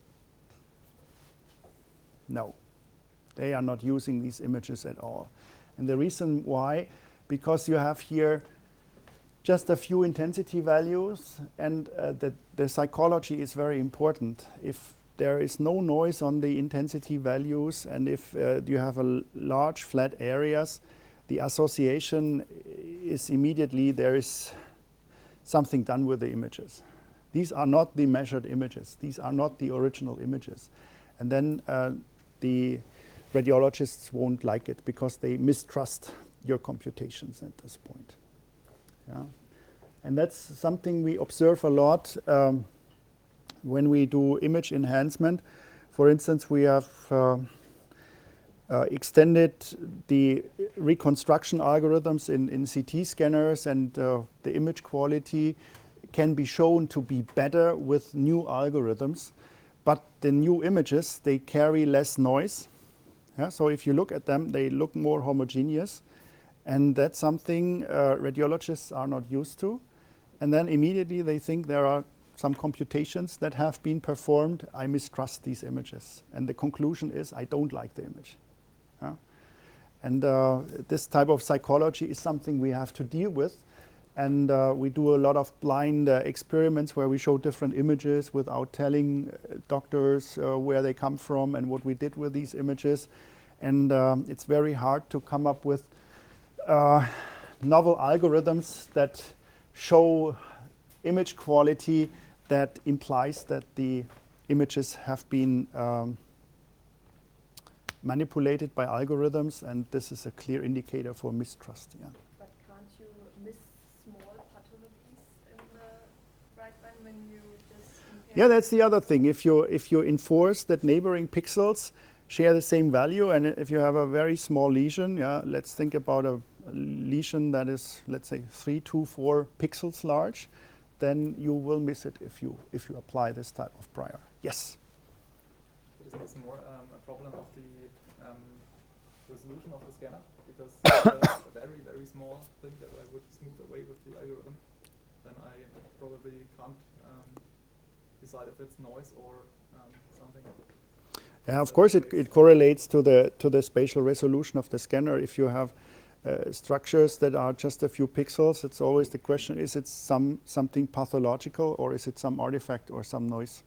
No, they are not using these images at all. And the reason why, because you have here just a few intensity values, and uh, the, the psychology is very important. If there is no noise on the intensity values, and if uh, you have a l- large flat areas, the association is immediately there is something done with the images. These are not the measured images. These are not the original images. And then uh, the radiologists won't like it because they mistrust your computations at this point. Yeah. And that's something we observe a lot um, when we do image enhancement. For instance, we have uh, uh, extended the reconstruction algorithms in, in C T scanners, and uh, the image quality can be shown to be better with new algorithms. But the new images, they carry less noise. Yeah, so if you look at them, they look more homogeneous. And that's something uh, radiologists are not used to. And then immediately they think there are some computations that have been performed. I mistrust these images. And the conclusion is, I don't like the image. Yeah? And uh, this type of psychology is something we have to deal with. And uh, we do a lot of blind uh, experiments where we show different images without telling uh, doctors uh, where they come from and what we did with these images. And um, it's very hard to come up with uh, novel algorithms that show image quality that implies that the images have been um, manipulated by algorithms, and this is a clear indicator for mistrust. Yeah.
But can't you miss small pathologies in the right band when you just compare?
Yeah, that's the other thing. If you if you enforce that neighboring pixels share the same value, and if you have a very small lesion, yeah, let's think about a, a lesion that is, let's say, three to four pixels large, then you will miss it if you if you apply this type of prior. Yes.
Isn't this more um, a problem of the um, resolution of the scanner? Because it's a very, very small thing that I would smooth away with the algorithm, then I probably can't um, decide if it's noise or um, something.
Yeah, of course, it, it correlates to the to the spatial resolution of the scanner. If you have uh, structures that are just a few pixels, it's always the question: is it some something pathological, or is it some artifact or some noise?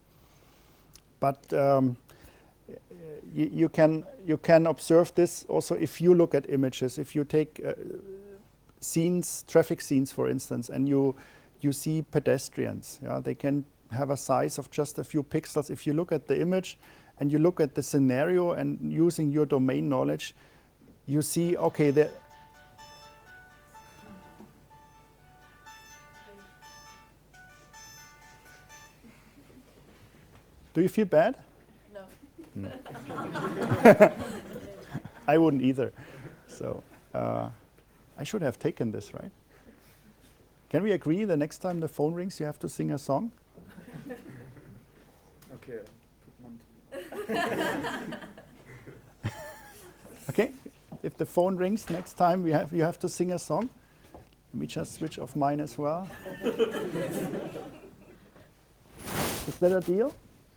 But um, you, you can you can observe this also if you look at images. If you take uh, scenes, traffic scenes, for instance, and you you see pedestrians, yeah, they can have a size of just a few pixels. If you look at the image and you look at the scenario and using your domain knowledge, you see, okay, the do you feel bad?
No.
No. I wouldn't either. So uh, I should have taken this, right? Can we agree the next time the phone rings, you have to sing a song?
Okay.
Okay. If the phone rings next time, we have you have to sing a song. Let me just switch off mine as well. Is that a deal?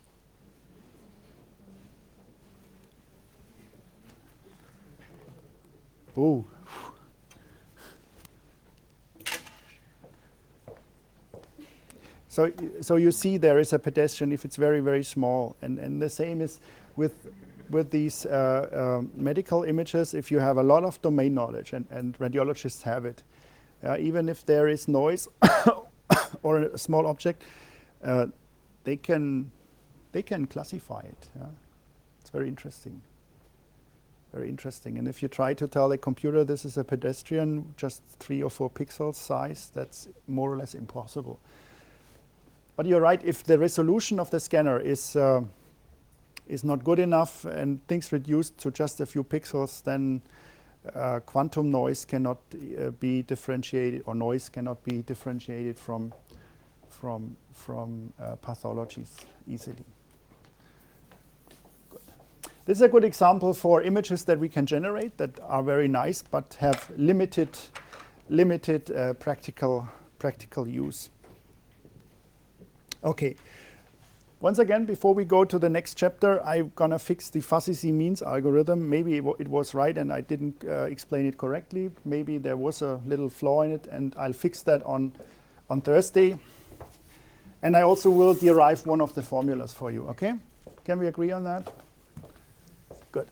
Oh. So, so you see there is a pedestrian if it's very, very small. And, and the same is with, with these uh, um, medical images. If you have a lot of domain knowledge, and, and radiologists have it, uh, even if there is noise or a small object, uh, they can, they can classify it. Yeah? It's very interesting. Very interesting. And if you try to tell a computer this is a pedestrian, just three or four pixels size, that's more or less impossible. But you're right, if the resolution of the scanner is, uh, is not good enough and things reduced to just a few pixels, then uh, quantum noise cannot uh, be differentiated, or noise cannot be differentiated from, from, from uh, pathologies easily. Good. This is a good example for images that we can generate that are very nice but have limited, limited uh, practical, practical use. Okay, once again, before we go to the next chapter, I'm gonna fix the fuzzy z-means algorithm. Maybe it, it was right and I didn't uh, explain it correctly. Maybe there was a little flaw in it, and I'll fix that on, on Thursday. And I also will derive one of the formulas for you, okay? Can we agree on that? Good.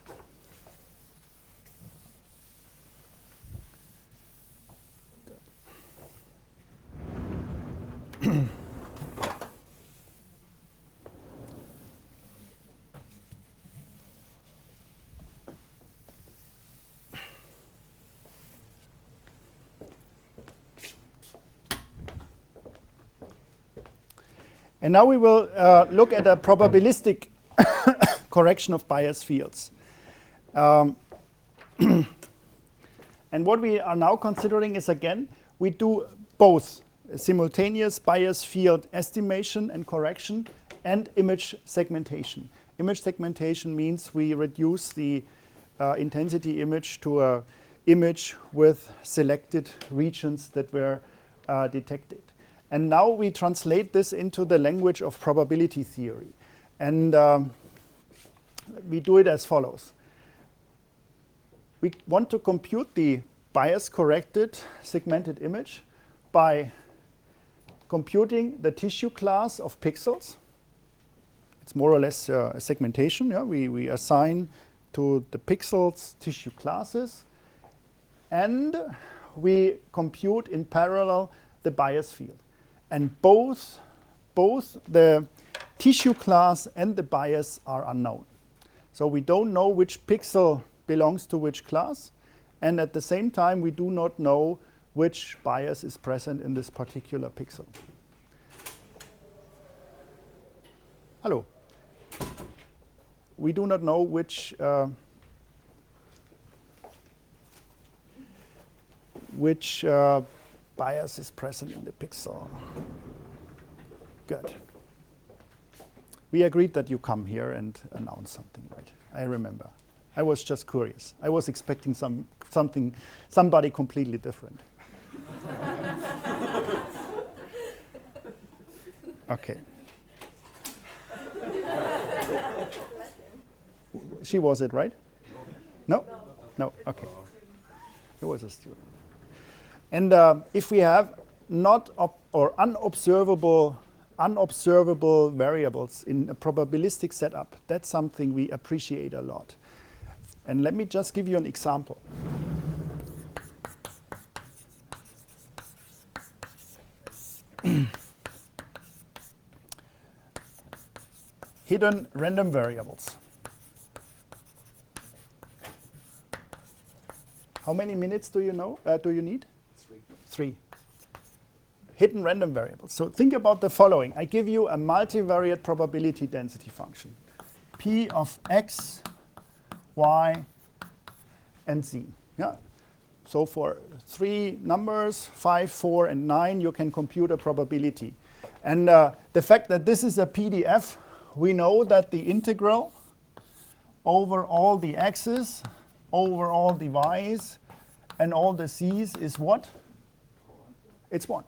And now we will uh, look at a probabilistic correction of bias fields. Um, and what we are now considering is, again, we do both simultaneous bias field estimation and correction and image segmentation. Image segmentation means we reduce the uh, intensity image to an image with selected regions that were uh, detected. And now we translate this into the language of probability theory. And um, we do it as follows. We want to compute the bias-corrected segmented image by computing the tissue class of pixels. It's more or less uh, a segmentation. Yeah? We, we assign to the pixels tissue classes. And we compute in parallel the bias field. And both, both the tissue class and the bias are unknown. So we don't know which pixel belongs to which class. And at the same time, we do not know which bias is present in this particular pixel. Hello. We do not know which, uh, which uh, bias is present in the pixel. Good. We agreed that you come here and announce something, right? I remember. I was just curious. I was expecting some something, somebody completely different. Okay. She was it, right? No? No, okay. It was a student. And uh, if we have not op or unobservable, unobservable variables in a probabilistic setup, that's something we appreciate a lot. And let me just give you an example. Hidden random variables. How many minutes do you know? Uh, do you need?
Three.
Three. Hidden random variables. So think about the following. I give you a multivariate probability density function. P of x, y, and z. Yeah. So for three numbers, five, four, and nine, you can compute a probability. And uh, the fact that this is a P D F, we know that the integral over all the x's, over all the y's, and all the z's is what? It's one.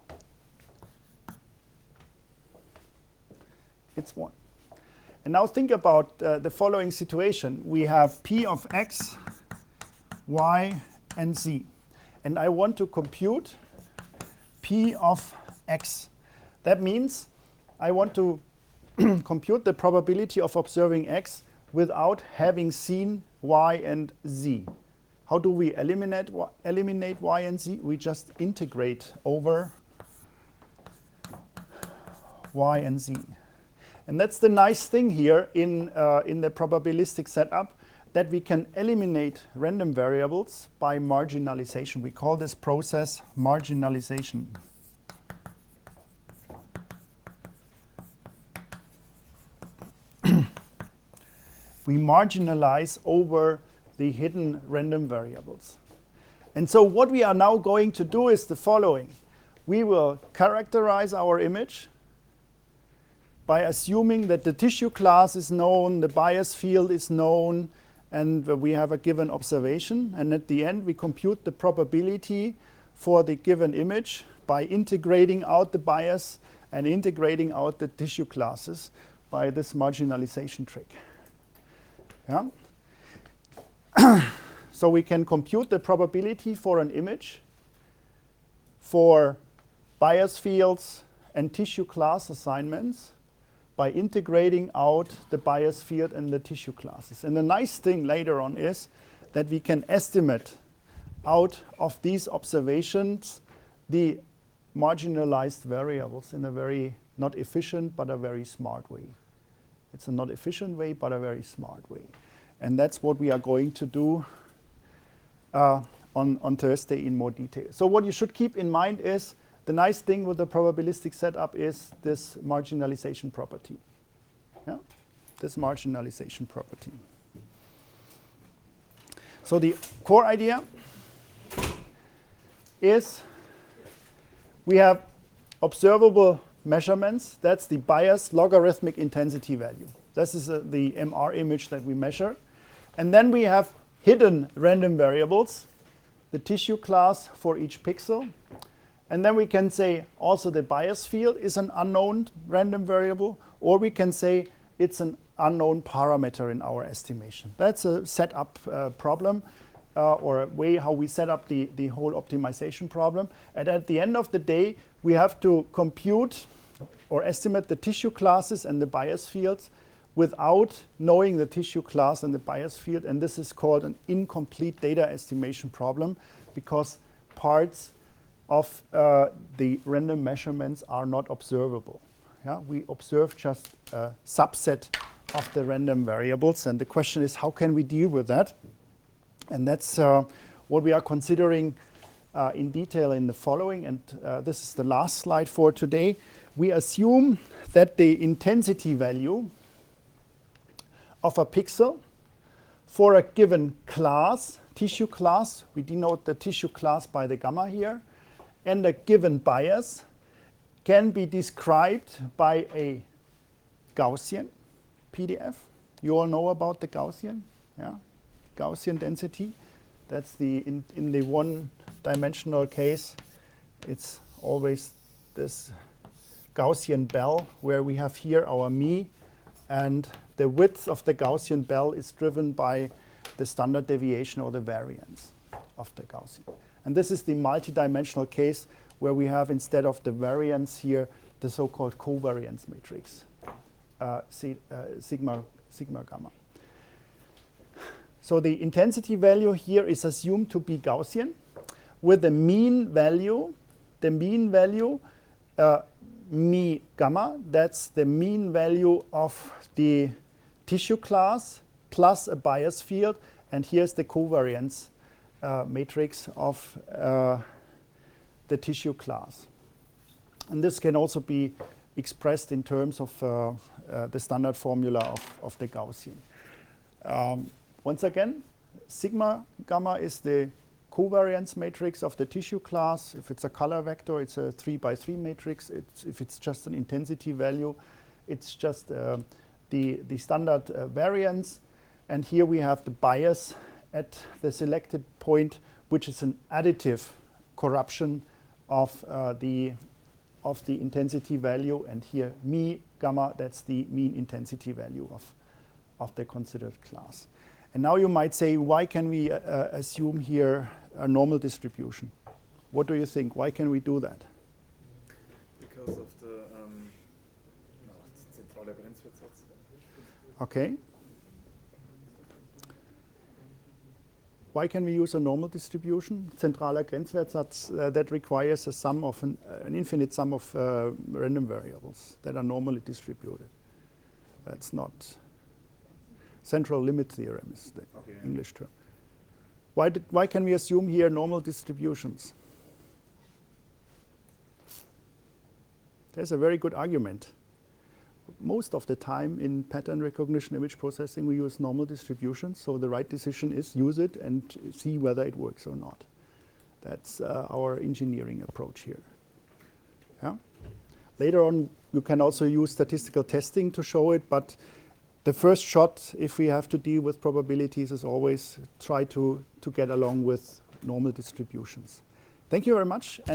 It's one. And now think about uh, the following situation. We have P of x, y, and z. And I want to compute P of x. That means I want to compute the probability of observing x without having seen y and z. How do we eliminate, eliminate y and z? We just integrate over y and z. And that's the nice thing here in, uh, in the probabilistic setup, that we can eliminate random variables by marginalization. We call this process marginalization. We marginalize over the hidden random variables. And so what we are now going to do is the following. We will characterize our image by assuming that the tissue class is known, the bias field is known, and we have a given observation. And at the end, we compute the probability for the given image by integrating out the bias and integrating out the tissue classes by this marginalization trick. Yeah? So we can compute the probability for an image for bias fields and tissue class assignments by integrating out the bias field and the tissue classes. And the nice thing later on is that we can estimate out of these observations the marginalized variables in a very not efficient but a very smart way. It's a not efficient way but a very smart way. And that's what we are going to do uh, on, on Thursday in more detail. So what you should keep in mind is the nice thing with the probabilistic setup is this marginalization property. Yeah? This marginalization property. So the core idea is we have observable measurements. That's the bias logarithmic intensity value. This is uh, the M R image that we measure. And then we have hidden random variables, the tissue class for each pixel. And then we can say also the bias field is an unknown random variable, or we can say it's an unknown parameter in our estimation. That's a setup uh, problem uh, or a way how we set up the, the whole optimization problem. And at the end of the day, we have to compute or estimate the tissue classes and the bias fields without knowing the tissue class and the bias field. And this is called an incomplete data estimation problem because parts of uh, the random measurements are not observable. Yeah? We observe just a subset of the random variables. And the question is, how can we deal with that? And that's uh, what we are considering uh, in detail in the following. And uh, this is the last slide for today. We assume that the intensity value of a pixel for a given class, tissue class, we denote the tissue class by the gamma here, and a given bias can be described by a Gaussian P D F. You all know about the Gaussian, yeah? Gaussian density. That's the, in, in the one-dimensional case, it's always this Gaussian bell where we have here our me, and the width of the Gaussian bell is driven by the standard deviation or the variance of the Gaussian. And this is the multidimensional case where we have, instead of the variance here, the so-called covariance matrix, uh, si uh, sigma, sigma gamma. So the intensity value here is assumed to be Gaussian with the mean value, the mean value, uh, mi gamma, that's the mean value of the tissue class plus a bias field, and here's the covariance uh, matrix of uh, the tissue class. And this can also be expressed in terms of uh, uh, the standard formula of, of the Gaussian. Um, once again, sigma gamma is the covariance matrix of the tissue class. If it's a color vector, it's a three by three matrix. It's, if it's just an intensity value, it's just uh, the, the standard uh, variance. And here we have the bias at the selected point, which is an additive corruption of uh, the of the intensity value, and here mi gamma, that's the mean intensity value of, of the considered class. And now you might say, why can we uh, assume here a normal distribution? What do you think? Why can we do that?
Because of the um, no, zentraler Grenzwertsatz.
Okay. Why can we use a normal distribution? Zentraler Grenzwertsatz, uh, that requires a sum of an, uh, an infinite sum of uh, random variables that are normally distributed. That's not central limit theorem is the
Okay.
English term. Why, did, why can we assume here normal distributions? There's a very good argument. Most of the time in pattern recognition image processing, we use normal distributions. So the right decision is use it and see whether it works or not. That's uh, our engineering approach here. Yeah? Later on, you can also use statistical testing to show it, but the first shot, if we have to deal with probabilities, is always try to, to get along with normal distributions. Thank you very much.